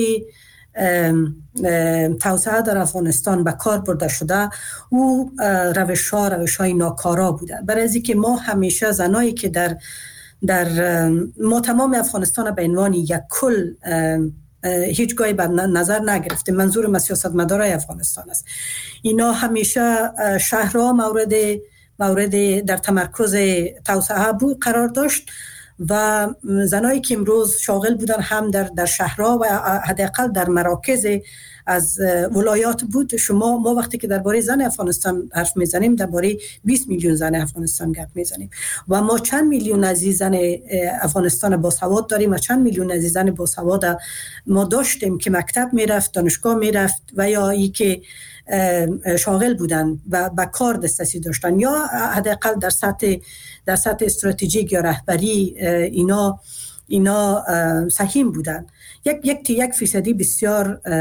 توسعه در افغانستان به کار برده شده، او روش ها روش های ناکارا بوده. برای از اینکه ما همیشه زنایی که در در ما تمام افغانستان به عنوان یک کل هیچ گاهی به نظر نگرفته، منظور ما سیاستمدارای افغانستان است، اینا همیشه شهرها مورد مورد در تمرکز توسعه بود قرار داشت و زنایی که امروز شاغل بودن هم در در شهرها و حداقل در مراکز از ولایات بود. شما ما وقتی که درباره زن افغانستان حرف میزنیم درباره بیست میلیون زن افغانستان گپ میزنیم و ما چند میلیون عزیزان افغانستان باسواد داریم و چند میلیون عزیزان باسواد ما داشتیم که مکتب میرفت، دانشگاه میرفت و یا ای که شاغل بودن و با کار دسترسی داشتن یا حداقل در سطح در سطح استراتژیک یا رهبری اینا اینا سهیم بودن. یک یک تا یک فیصدی بسیار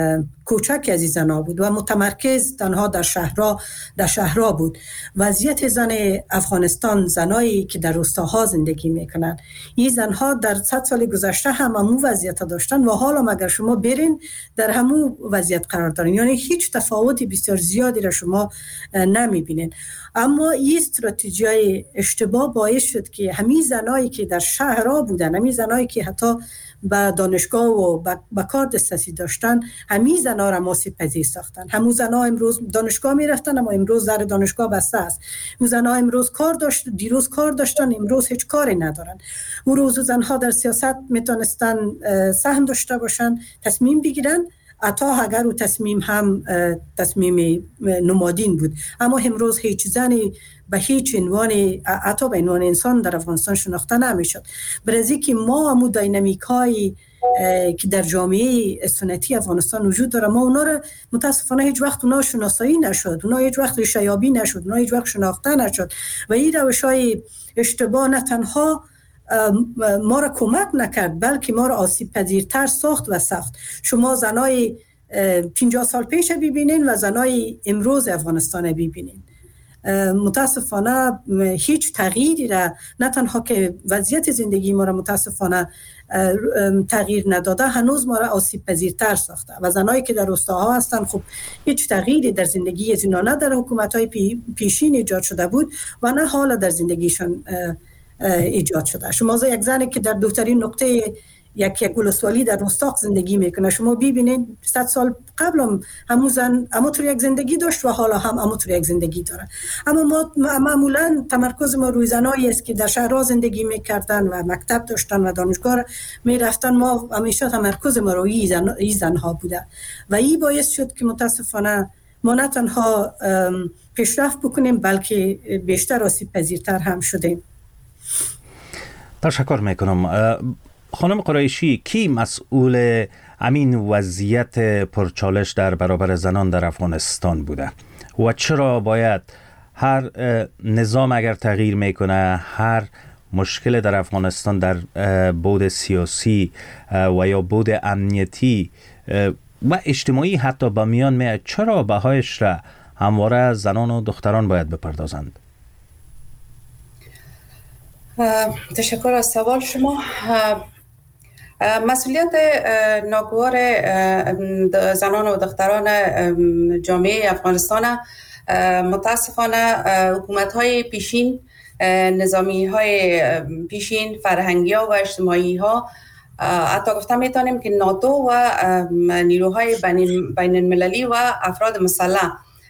کوچک از این زنها بود و متمرکز تنها در شهرها در شهرها بود. وضعیت زن افغانستان، زنایی که در روستاها زندگی میکنن، این زنها در صد سال گذشته هم همون وضعیت داشتن و حالا اگر شما برین در همون وضعیت قرار دارن، یعنی هیچ تفاوتی بسیار زیادی را شما نمیبینین. اما این استراتژی اشتباه باعث شد که همین زنایی که در شهرها بودن، همین زنایی که حتی به دانشگاه و به کار دسترسی داشتن، همین زنها را آسیب پذیر ساختن. همون زنها امروز دانشگاه می رفتن اما امروز در دانشگاه بسته است. اون زنها امروز کار داشت، دیروز کار داشتن، امروز هیچ کاری ندارن. اون روز زنها در سیاست میتونستن سهم داشته باشن، تصمیم بگیرن، حتی اگر او تصمیم هم تصمیم نمادین بود. اما امروز هیچ زنی به هیچ عنوان، حتی به عنوان انسان در افغانستان شناخته نمیشد. برای که ما همون داینامیک های که در جامعه سنتی افغانستان وجود داره، ما اونا رو متاسفانه هیچ وقت اونا شناسایی نشد، اونا هیچ وقت ریشه‌یابی نشد، اونا هیچ وقت شناخته نشد و این روش های اشتباه نه تنها ما را کمک نکرد بلکه ما را آسیب پذیرتر ساخت و ساخت. شما زنای پنجاه سال پیش ببینین و زنای امروز افغانستان ببینین، متاسفانه هیچ تغییری را، نه تنها که وضعیت زندگی ما را متاسفانه تغییر نداده، هنوز ما را آسیب پذیرتر ساخته و زنایی که در روستاها هستن خب هیچ تغییری در زندگی از اینا نه در حکومت‌های پی، پیشین ایجاد شده بود و نه حالا در زندگیشان ایجاد شده. شما یک زنی که در دورترین نقطه یک یک ولسوالی در روستاق زندگی میکنه، شما ببینید صد سال قبل هم همون زن همونطور یک زندگی داشت و حالا هم همونطور یک زندگی داره. اما ما معمولا تمرکز ما روی زنایی است که در شهرها زندگی میکردن و مکتب داشتن و دانشگاه میرفتن. ما همیشه تمرکز ما روی زن این زنها بوده و این باعث شد که متاسفانه ما نه تنها پیشرفت بکنیم بلکه بیشتر آسیب پذیرتر هم شدیم. تشکر میکنم. خانم قریشی، کی مسئول امین وضعیت پرچالش در برابر زنان در افغانستان بوده و چرا باید هر نظام اگر تغییر میکنه، هر مشکل در افغانستان در بعد سیاسی و یا بعد امنیتی و اجتماعی حتی با میان میاد، چرا بهایش را همواره زنان و دختران باید بپردازند؟ تشکر از سوال شما. مسئولیت ناگوار زنان و دختران جامعه افغانستان متاسفانه حکومت‌های پیشین، نظامی‌های پیشین، فرهنگی ها و اجتماعی ها، حتی گفته میتونیم که ناتو و نیروهای بین المللی و افراد مسلح،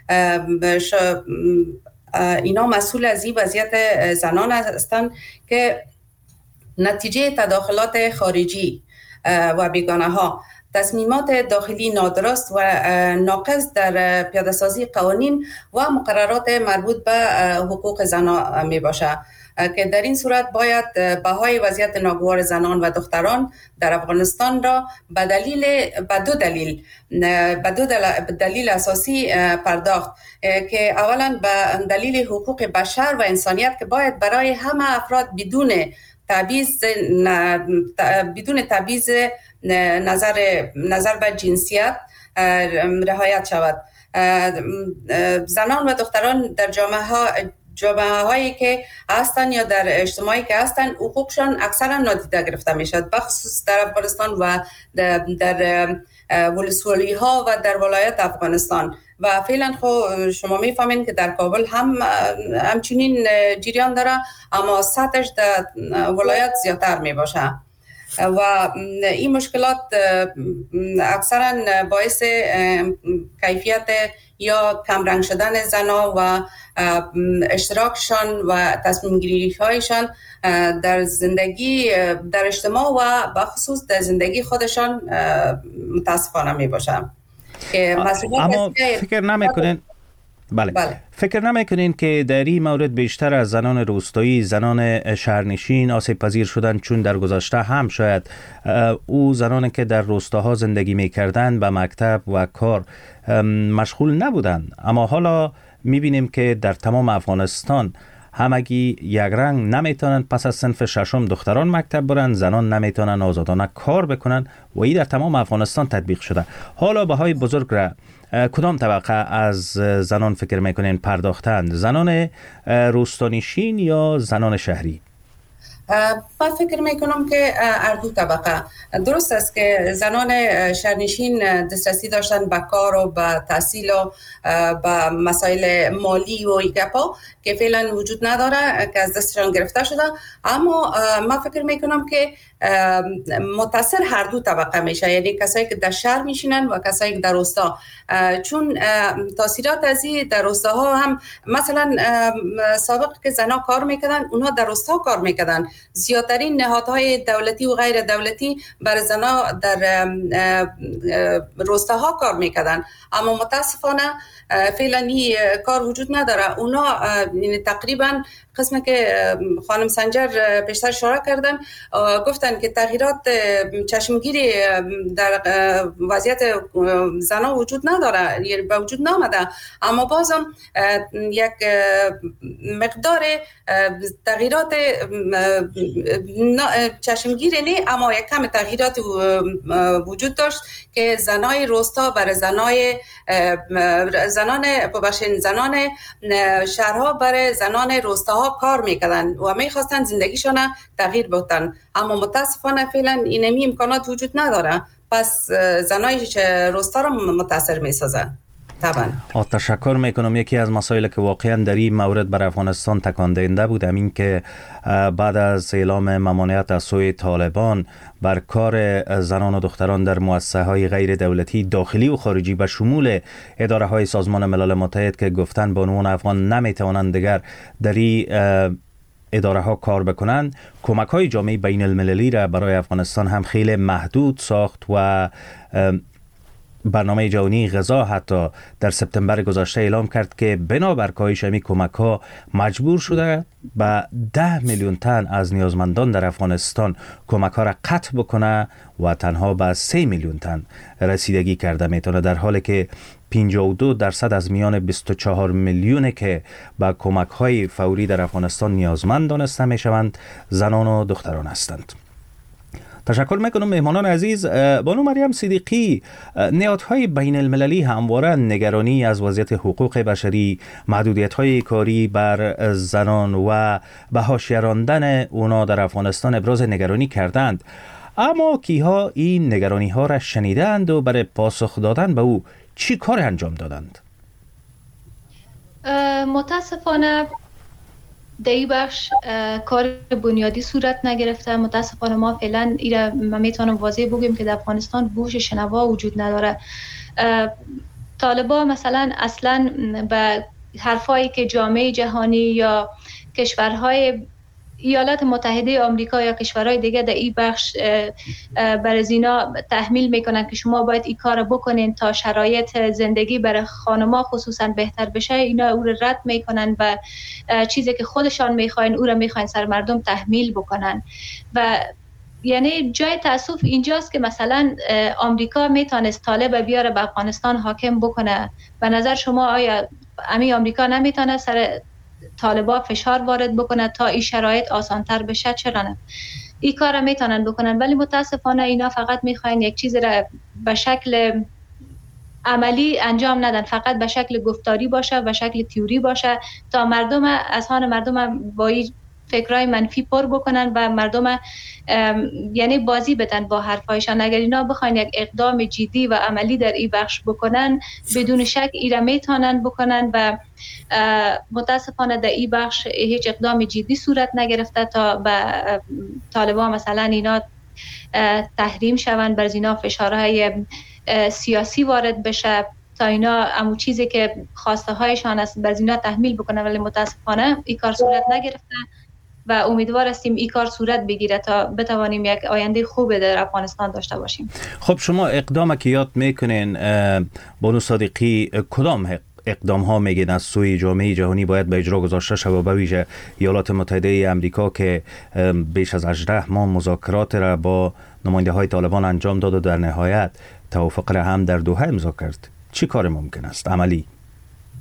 اینا مسئول از این وضعیت زنان هستند که نتیجه تداخلات خارجی و بیگانه ها، تصمیمات داخلی نادرست و ناقص در پیاده سازی قوانین و مقررات مربوط به حقوق زنان می باشه که در این صورت باید بهای وضعیت ناگوار زنان و دختران در افغانستان را به دلیل به دو دلیل به دو دلیل اساسی پرداخت که اولا به دلیل حقوق بشر و انسانیت که باید برای همه افراد بدون تبعیض بدون تبعیض نظر نظر به جنسیت رعایت شود. زنان و دختران در جامعه ها جامعه هایی که هستن یا در اجتماعی که هستن، حقوقشان اکثرا نادیده گرفته میشد، بخصوص در افغانستان و در, در ولسوالی ها و در ولایت افغانستان. و فعلا خب شما میفهمین که در کابل هم همچنین جریان داره، اما سطحش در ولایت زیادتر می باشه و این مشکلات اکثرا باعث کیفیت یا کمرنگ شدن زنها و اشتراکشان و تصمیم گیری هایشان در زندگی در اجتماع و بخصوص در زندگی خودشان متاسفانه می باشه. اما فکر نمیکنین بله. بله فکر نمیکنین که در این مورد بیشتر از زنان روستایی، زنان شهرنشین آسیب پذیر شدن، چون در گذشته هم شاید او زنانی که در روستاها زندگی میکردن به مکتب و کار مشغول نبودن، اما حالا میبینیم که در تمام افغانستان همگی یک رنگ نمیتونن پس از صنف ششم دختران مکتب برن، زنان نمیتونن آزادانه کار بکنن و این در تمام افغانستان تطبیق شده. حالا بهای بزرگ را کدام طبقه از زنان فکر میکنین پرداختند؟ زنان روستانشین یا زنان شهری؟ من فکر میکنم که هر دو طبقه. درست است که زنان شهرنشین دسترسی داشتن به کار و به تحصیل و به مسائل مالی و ایگپا که فعلا وجود نداره که از دستشان گرفته شده، اما من فکر میکنم که متاثر هر دو طبقه میشه، یعنی کسایی که در شهر میشینن و کسایی که در روستا، چون تاثیرات از این در روستاها هم مثلا سابق که زنا کار میکردن اونها در روستا کار میکردن، زیادترین نهادهای دولتی و غیر دولتی بر زنا در روستاها کار میکردن، اما متاسفانه فعلا این کار وجود نداره. اونا تقریبا قسمی که خانم سنجر پیشتر اشاره کردن گفتن که تغییرات چشمگیری در وضعیت زنان وجود نداره، یعنی به وجود نامده، اما بازم یک مقدار تغییرات چشمگیری نه، اما یک کم تغییرات وجود داشت که زنای روستا برای زنای زنان ببخشید زنان شهرها برای زنان روستاها کار میکردن و میخواستن زندگیشون تغییر بدن، اما متاسفانه فعلا اینمی امکانات وجود نداره، پس زنای روستا رو متاثر میسازن. طبعا تشکر میکنم. یکی از مسائلی که واقعا در این مورد بر افغانستان تکان دهنده بود همین که بعد از اعلام ممانعت از سوی طالبان بر کار زنان و دختران در مؤسسه های غیر دولتی داخلی و خارجی به شمول اداره های سازمان ملل متحد که گفتن بانوان افغان نمیتوانند دیگر در این اداره ها کار بکنند، کمک های جامعه بین المللی را برای افغانستان هم خیلی محدود ساخت و برنامه جهانی غذا حتی در سپتامبر گذشته اعلام کرد که بنابر کاهش همی کمک ها مجبور شده به ده میلیون تن از نیازمندان در افغانستان کمک ها را قطع بکنه و تنها به سه میلیون تن رسیدگی کرده میتونه، در حالی که پنجاه و دو درصد از میان بیست و چهار میلیون که به کمک های فوری در افغانستان نیازمند دانسته میشوند زنان و دختران هستند. تشکر میکنم مهمانان عزیز. بانو مریم صدیقی، نهادهای بین المللی همواره نگرانی از وضعیت حقوق بشری، محدودیت‌های کاری بر زنان و به حاشیه راندن اونا در افغانستان ابراز نگرانی کردند، اما کیها این نگرانی ها را شنیدند و برای پاسخ دادن به او چی کار انجام دادند؟ متاسفانه در این بخش کار بنیادی صورت نگرفته. متاسفانه ما فعلا ایره ما میتونم واضح بگیم که در افغانستان گوش شنوا وجود نداره. طالبا مثلا اصلا به حرفایی که جامعه جهانی یا کشورهای ایالات متحده آمریکا یا کشورهای دیگه در این بخش برای زینا تحمیل میکنن که شما باید این کار بکنین تا شرایط زندگی برای خانم‌ها خصوصا بهتر بشه، اینا او رو رد میکنن و چیزی که خودشان میخواین او رو میخواین سر مردم تحمیل بکنن. و یعنی جای تاسف اینجاست که مثلا آمریکا میتونست طالب بیاره به افغانستان حاکم بکنه. به نظر شما آیا امی آمریکا نمیتونه سر طالبا فشار وارد بکنه تا این شرایط آسانتر بشه؟ چرا نه؟ این کار میتونن بکنن، ولی متاسفانه اینا فقط میخواین یک چیز را به شکل عملی انجام ندن، فقط به شکل گفتاری باشه، به شکل تئوری باشه تا مردم اذهان مردم با این فکرای منفی پر بکنن و مردم یعنی بازی بدن با حرفایشان. اگر اینا بخواین یک اقدام جدی و عملی در این بخش بکنن بدون شک ایره میتونن بکنن و متاسفانه در این بخش هیچ اقدام جدی صورت نگرفته تا به طالبان مثلا اینا تحریم شون، بر اینا فشارهای سیاسی وارد بشه تا اینا همون چیزی که خواسته هایشان است بر اینا تحمیل بکنن، ولی متاسفانه این کار صورت نگرفته و امیدوار هستیم این کار صورت بگیره تا بتوانیم یک آینده خوب در افغانستان داشته باشیم. خب شما اقدام که یاد میکنین بانو صادقی، کدام اقدام ها میگین از سوی جامعه جهانی باید به اجرا گذاشته شود، به ویژه ایالات متحده آمریکا که بیش از هجده ماه مذاکرات را با نماینده های طالبان انجام داد و در نهایت توافق را هم در دوحه امضا کرد؟ چی کار ممکن است عملی؟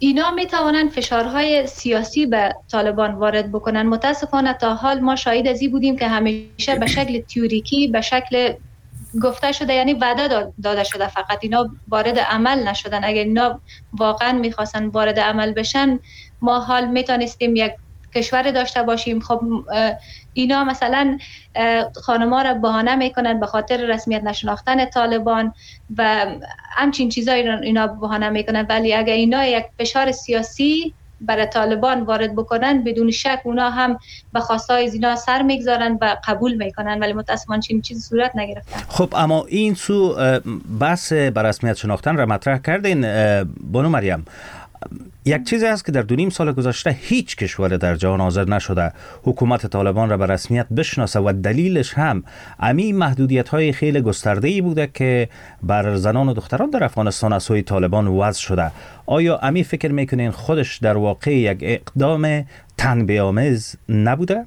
اینا می توانند فشارهای سیاسی به طالبان وارد بکنن. متاسفانه تا حال ما شاهد ازی بودیم که همیشه به شکل تئوریکی، به شکل گفته شده، یعنی وعده داده شده، فقط اینا وارد عمل نشدن. اگر اینا واقعا میخواستن وارد عمل بشن، ما حال میتونستیم یک کشور داشته باشیم. خب اینا مثلا خانم‌ها را بهانه میکنن به خاطر رسمیت نشناختن طالبان و همچین چیزا اینا بهانه میکنن، ولی اگر اینا یک فشار سیاسی برای طالبان وارد بکنن، بدون شک اونا هم به خواستای اینا سر میگذارن و قبول میکنن، ولی متاسفانه چنین چیزی صورت نگرفتن. خب اما این سو بحث به رسمیت شناختن را مطرح کردین بانو مریم. یک چیزی است که در دو نیم سال گذشته هیچ کشور در جهان حاضر نشده حکومت طالبان را به رسمیت بشناسه و دلیلش هم امی محدودیت های خیلی گسترده‌ای بوده که بر زنان و دختران در افغانستان از سوی طالبان وضع شده. آیا امی فکر میکنین خودش در واقع یک اقدام تنبیه‌آمیز نبوده؟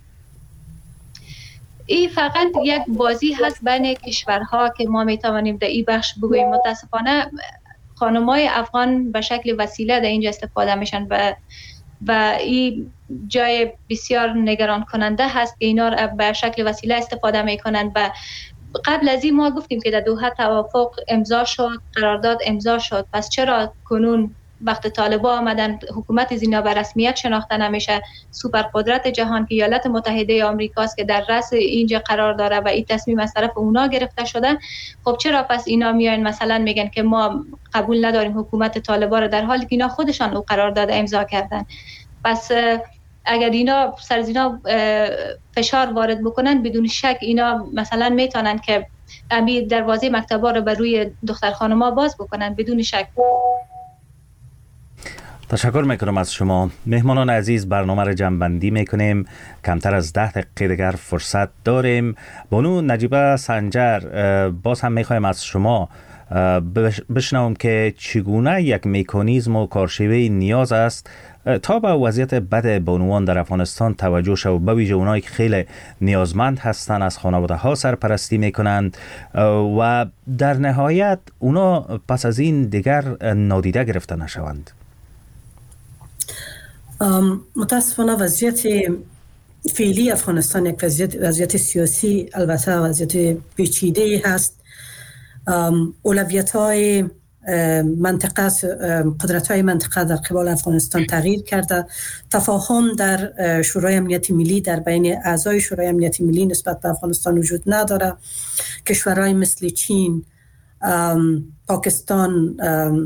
این فقط یک بازی هست بین کشورها که ما میتوانیم در این بخش بگوییم. متاسفانه خانم‌های افغان به شکل وسیله در اینجا استفاده میشن و و این جای بسیار نگران کننده هست که اینا را به شکل وسیله استفاده میکنن. و قبل از این ما گفتیم که در دوحه توافق امضا شد، قرارداد امضا شد، پس چرا کنون وقت طالبان آمدن حکومت اینا به رسمیت شناخته نمیشه؟ سوپر قدرت جهان که ایالات متحده آمریکاست که در رأس اینجا قرار داره و این تصمیم از طرف اونا گرفته شدن. خب چرا پس اینا میاین مثلا میگن که ما قبول نداریم حکومت طالبان رو، در حالی که اینا خودشان او قرارداد امضا کردن؟ پس اگر اینا سر از اینا فشار وارد بکنن، بدون شک اینا مثلا میتونن که امی دروازه مکتبا رو بر روی دختر خانما باز بکنن، بدون شک. تشکر میکنم از شما. مهمانان عزیز، برنامه را جمع‌بندی میکنیم، کمتر از ده دقیقه دیگر فرصت داریم. بانو نجیبه سنجر، باز هم میخوایم از شما بشنوم که چگونه یک مکانیزم و کارشیوه نیاز است تا به وضعیت بد بانوان در افغانستان توجه شد، به ویژه اونایی که خیلی نیازمند هستند، از خانواده ها سرپرستی میکنند و در نهایت اونا پس از این دیگر نادیده گرفته نشوند. متاسفانه وضعیت فعلی افغانستان یک وضعیت, وضعیت سیاسی البته وضعیت پیچیده هست. اولویت های منطقه، قدرت های منطقه در قبال افغانستان تغییر کرده. تفاهم در شورای امنیت ملی در بین اعضای شورای امنیت ملی نسبت به افغانستان وجود نداره. کشورهای مثل چین، پاکستان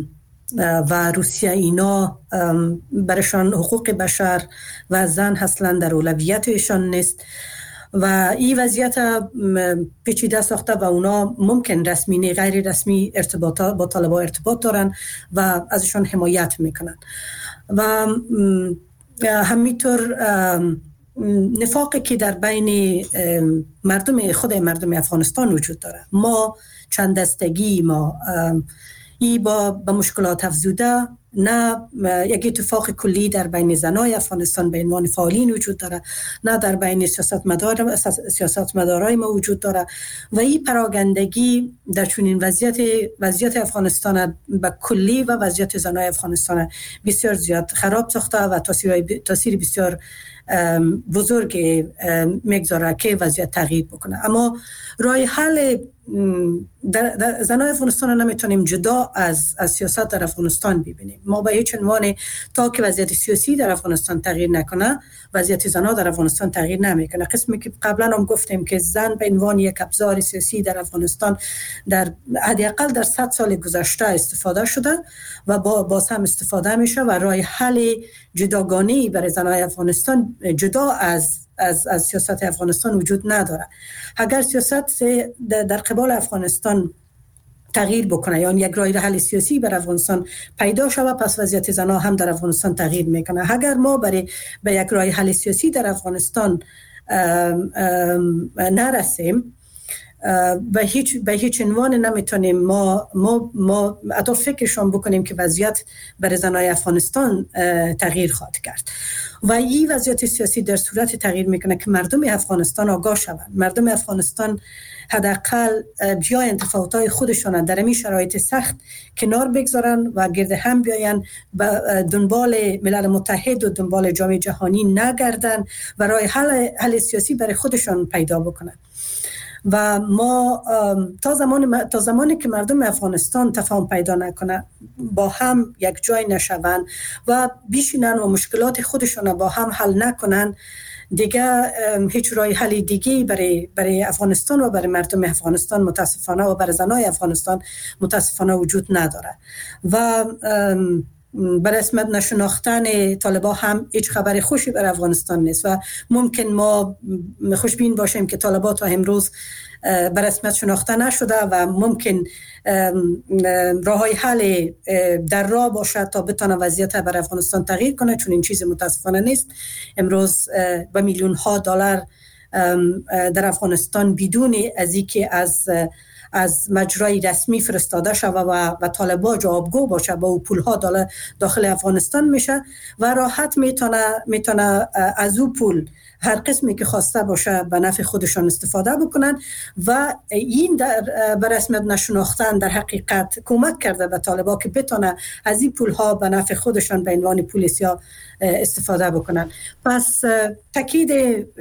و روسیه اینا برشان حقوق بشر و زن اصلا در اولویتشان نیست و این وضعیت پیچیده ساخته و اونا ممکن رسمی نه غیر رسمی ارتباطات با طالبان ارتباط دارن و ازشان حمایت میکنن و همینطور نفاقی که در بین مردم خود مردم افغانستان وجود داره. ما چند دستگی ما ای با به مشکلات افزوده، نه یک اتفاق کلی در بین زنای افغانستان به عنوان فعالین وجود داره، نه در بین سیاستمدار سیاستمدارای ما وجود داره و این پراگندگی در چنین وضعیت وضعیت افغانستان به کلی و وضعیت زنای افغانستان بسیار زیاد خراب ساخته و تاثیر تاثیر بسیار بزرگ میگذاره که وضعیت تغییر بکنه. اما راه حل در, در زنای افغانستان رو نمیتونیم جدا از از سیاست در افغانستان ببینیم. ما به هیچ عنوان تا که وضعیت سیاسی در افغانستان تغییر نکنه، وضعیت زنها در افغانستان تغییر نمیکنه. قسمی که قبلا هم گفتیم که زن به عنوان یک ابزار سیاسی در افغانستان در حداقل در صد سال گذشته استفاده شده و با باز هم استفاده میشه و راه حل جداگانه‌ای برای زنای افغانستان جدا از از از سیاست افغانستان وجود نداره. اگر سیاست در قبال افغانستان تغییر بکنه یا یک راه حل سیاسی بر افغانستان پیدا شود، پس وضعیت زنها هم در افغانستان تغییر میکنه. اگر ما برای به یک راه حل سیاسی در افغانستان ام ام نرسیم به هیچ به هیچ عنوان نمیتونیم ما ما ما حتی فکرشون بکنیم که وضعیت برای زنای افغانستان تغییر خواهد کرد و این وضعیت سیاسی در صورت تغییر میکنه که مردم افغانستان آگاه شوند، مردم افغانستان حداقل بیاین تفاوت‌های خودشون در این شرایط سخت کنار بگذارن و گرد هم بیاین به دنبال ملل متحد و دنبال جامعه جهانی نگردن و راه حل حل سیاسی برای خودشون پیدا بکنن. و ما تا زمان تا زمانی که مردم افغانستان تفاهم پیدا نکنه، با هم یک جای نشوند و بشینن و مشکلات خودشون با هم حل نکنن، دیگه هیچ راه حل دیگه برای برای افغانستان و برای مردم افغانستان متاسفانه و برای زنای افغانستان متاسفانه وجود نداره. و بر رسمیت نشناختن طالبان هم هیچ خبر خوشی بر افغانستان نیست و ممکن ما خوشبین باشیم که طالبان تا امروز بر رسمیت شناخته نشده و ممکن راههای حل در راه باشد تا بتونه وضعیت بر افغانستان تغییر کنه، چون این چیز متاسفانه نیست. امروز با میلیون ها دلار در افغانستان بدون از اینکه از از مجرای رسمی فرستاده شود و, و طالبان جوابگو باشه با او پول ها داخل, داخل افغانستان میشه و راحت میتونه میتونه از او پول هر قسمی که خواسته باشه به نفع خودشان استفاده بکنن و این در بر رسمیت نشناختن در حقیقت کمک کرده به طالبان که بتونه از این پول ها به نفع خودشان به عنوان پول سیاه استفاده بکنن. پس تاکید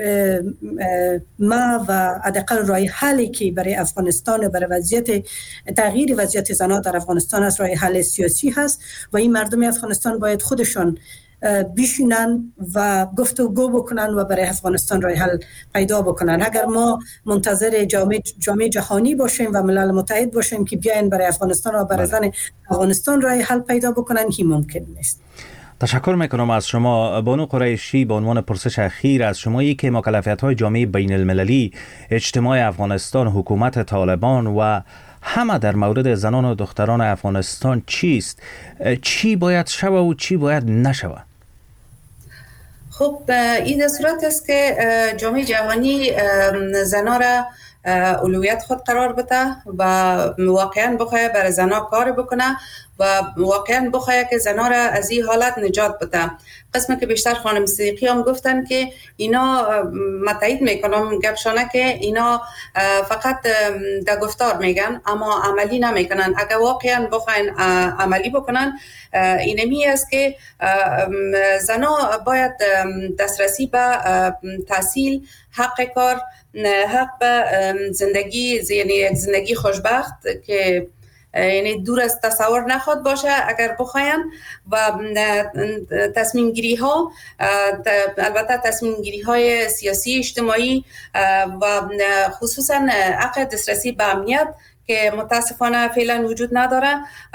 ما و حداقل راه حلی که برای افغانستان و برای وضعیت تغییر وضعیت زنان در افغانستان از راه حل سیاسی هست و این مردم افغانستان باید خودشان بشینن و گفتگو بکنن و برای افغانستان راه حل پیدا بکنن. اگر ما منتظر جامعه جامعه جهانی باشیم و ملل متحد باشیم که بیاین برای افغانستان و برای زن افغانستان راه حل پیدا بکنن، این ممکن نیست. تشکر میکنم از شما بانو قریشی. به عنوان پرسش اخیر از شما، که مکلفیت‌های جامعه بین المللی، اجتماع افغانستان، حکومت طالبان و همه در مورد زنان و دختران افغانستان چیست؟ چی باید شود و چی باید نشود؟ خب این در صورت است که جامعه جهانی زنان را اولویت خود قرار بده و واقعا بخواه برای زنان کار بکنه و واقعا بخواه که زنان را از این حالت نجات بده. قسمی که بیشتر خانم صدیقی هم گفتن که اینا متایید میکنم گپشانه که اینا فقط در گفتار میگن اما عملی نمیکنن. اگر واقعا بخواین عملی بکنن، اینمی است که زنان باید دسترسی به تحصیل، حق کار، حق به زندگی، یعنی زندگی خوشبخت که یعنی دور از تصور نخواد باشه اگر بخواین، و تصمیم گیری ها، البته تصمیم گیری های سیاسی اجتماعی و خصوصا حق دسترسی به امنیت که متاسفانه فعلا وجود نداره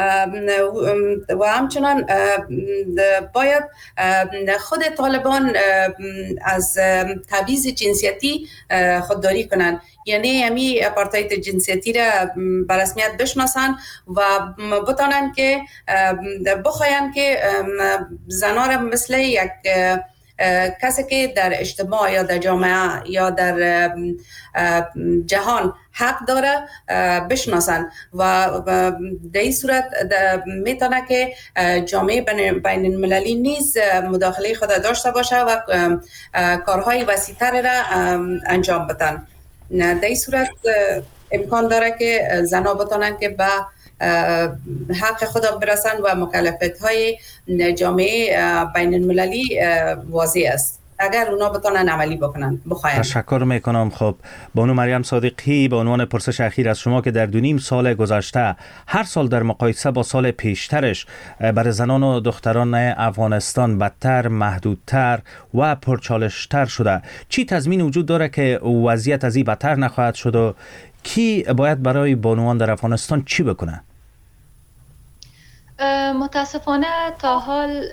و همچنان باید خود طالبان از تبعیض جنسیتی خودداری کنند، یعنی همی اپارتاید جنسیتی را به رسمیت بشناسن و بتانن که بخواین که زنان را مثل یک کسی که در اجتماع یا در جامعه یا در جهان حق داره بشناسن و در این صورت میتونه که جامعه بین المللی نیز مداخله خود داشته باشه و کارهای وسیع‌تر را انجام بدن. در این صورت امکان داره که زنها بتونن که به حق خود برسن و مکلفیت‌های جامعه بین المللی واضح است اگر اونا بتونن عملی بکنن بخواین. تشکر میکنم. خب بانو مریم صادقی، به عنوان پرسش اخیر از شما که در دو نیم سال گذشته هر سال در مقایسه با سال پیشترش برای زنان و دختران افغانستان بدتر، محدودتر و پرچالشتر شده، چی تضمین وجود داره که وضعیت از این بدتر نخواهد شد و کی باید برای بانوان در افغانستان چی بکنه؟ متاسفانه تا حال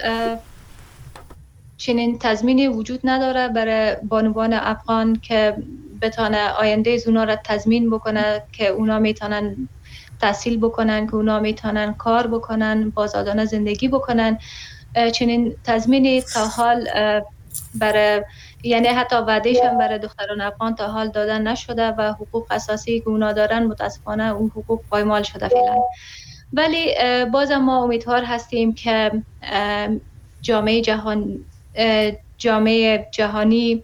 چنین تضمینی وجود نداره برای بانوان افغان که بتونه آینده زونا را تضمین بکنه که اونا میتونن تحصیل بکنن، که اونا میتونن کار بکنن، آزادانه زندگی بکنن. چنین تضمینی تا حال برای یعنی حتی وعدهش هم برای دختران افغان تا حال دادن نشده و حقوق اساسی که اونا دارن متاسفانه اون حقوق پایمال شده فعلا. ولی بازم ما امیدوار هستیم که جامعه جهان جامعه جهانی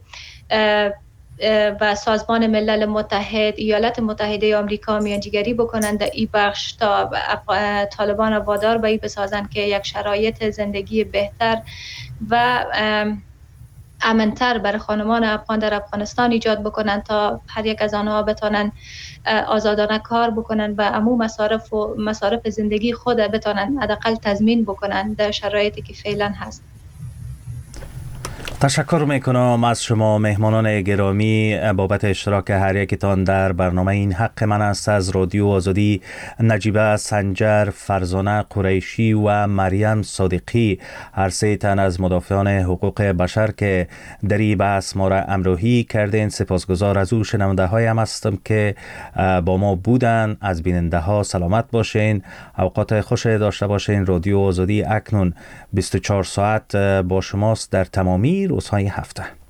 و سازمان ملل متحد، ایالات متحده آمریکا میانجیگری بکنند در این بخش تا طالبان را وادار به این بسازند که یک شرایط زندگی بهتر و امن‌تر برای خانمان افغان در افغانستان ایجاد بکنند تا هر یک از آنها بتانند آزادانه کار بکنند و عموم مصارف و مصارف زندگی خود بتانند حداقل تضمین بکنند در شرایطی که فعلا هست. تشکر میکنم از شما مهمانان گرامی بابت اشتراک هر یکتان در برنامه این حق من است از رادیو آزادی. نجیبه سنجر، فرزانه قریشی و مریم صادقی، هر سه تن از مدافعان حقوق بشر که در این بحث ما را همراهی کردین. سپاسگزار از او. شنونده هایم هستم که با ما بودن. از بیننده ها سلامت باشین، اوقات خوش داشته باشین. رادیو آزادی اکنون بیست و چهار ساعت با شماست در تمامی روزهای هفته.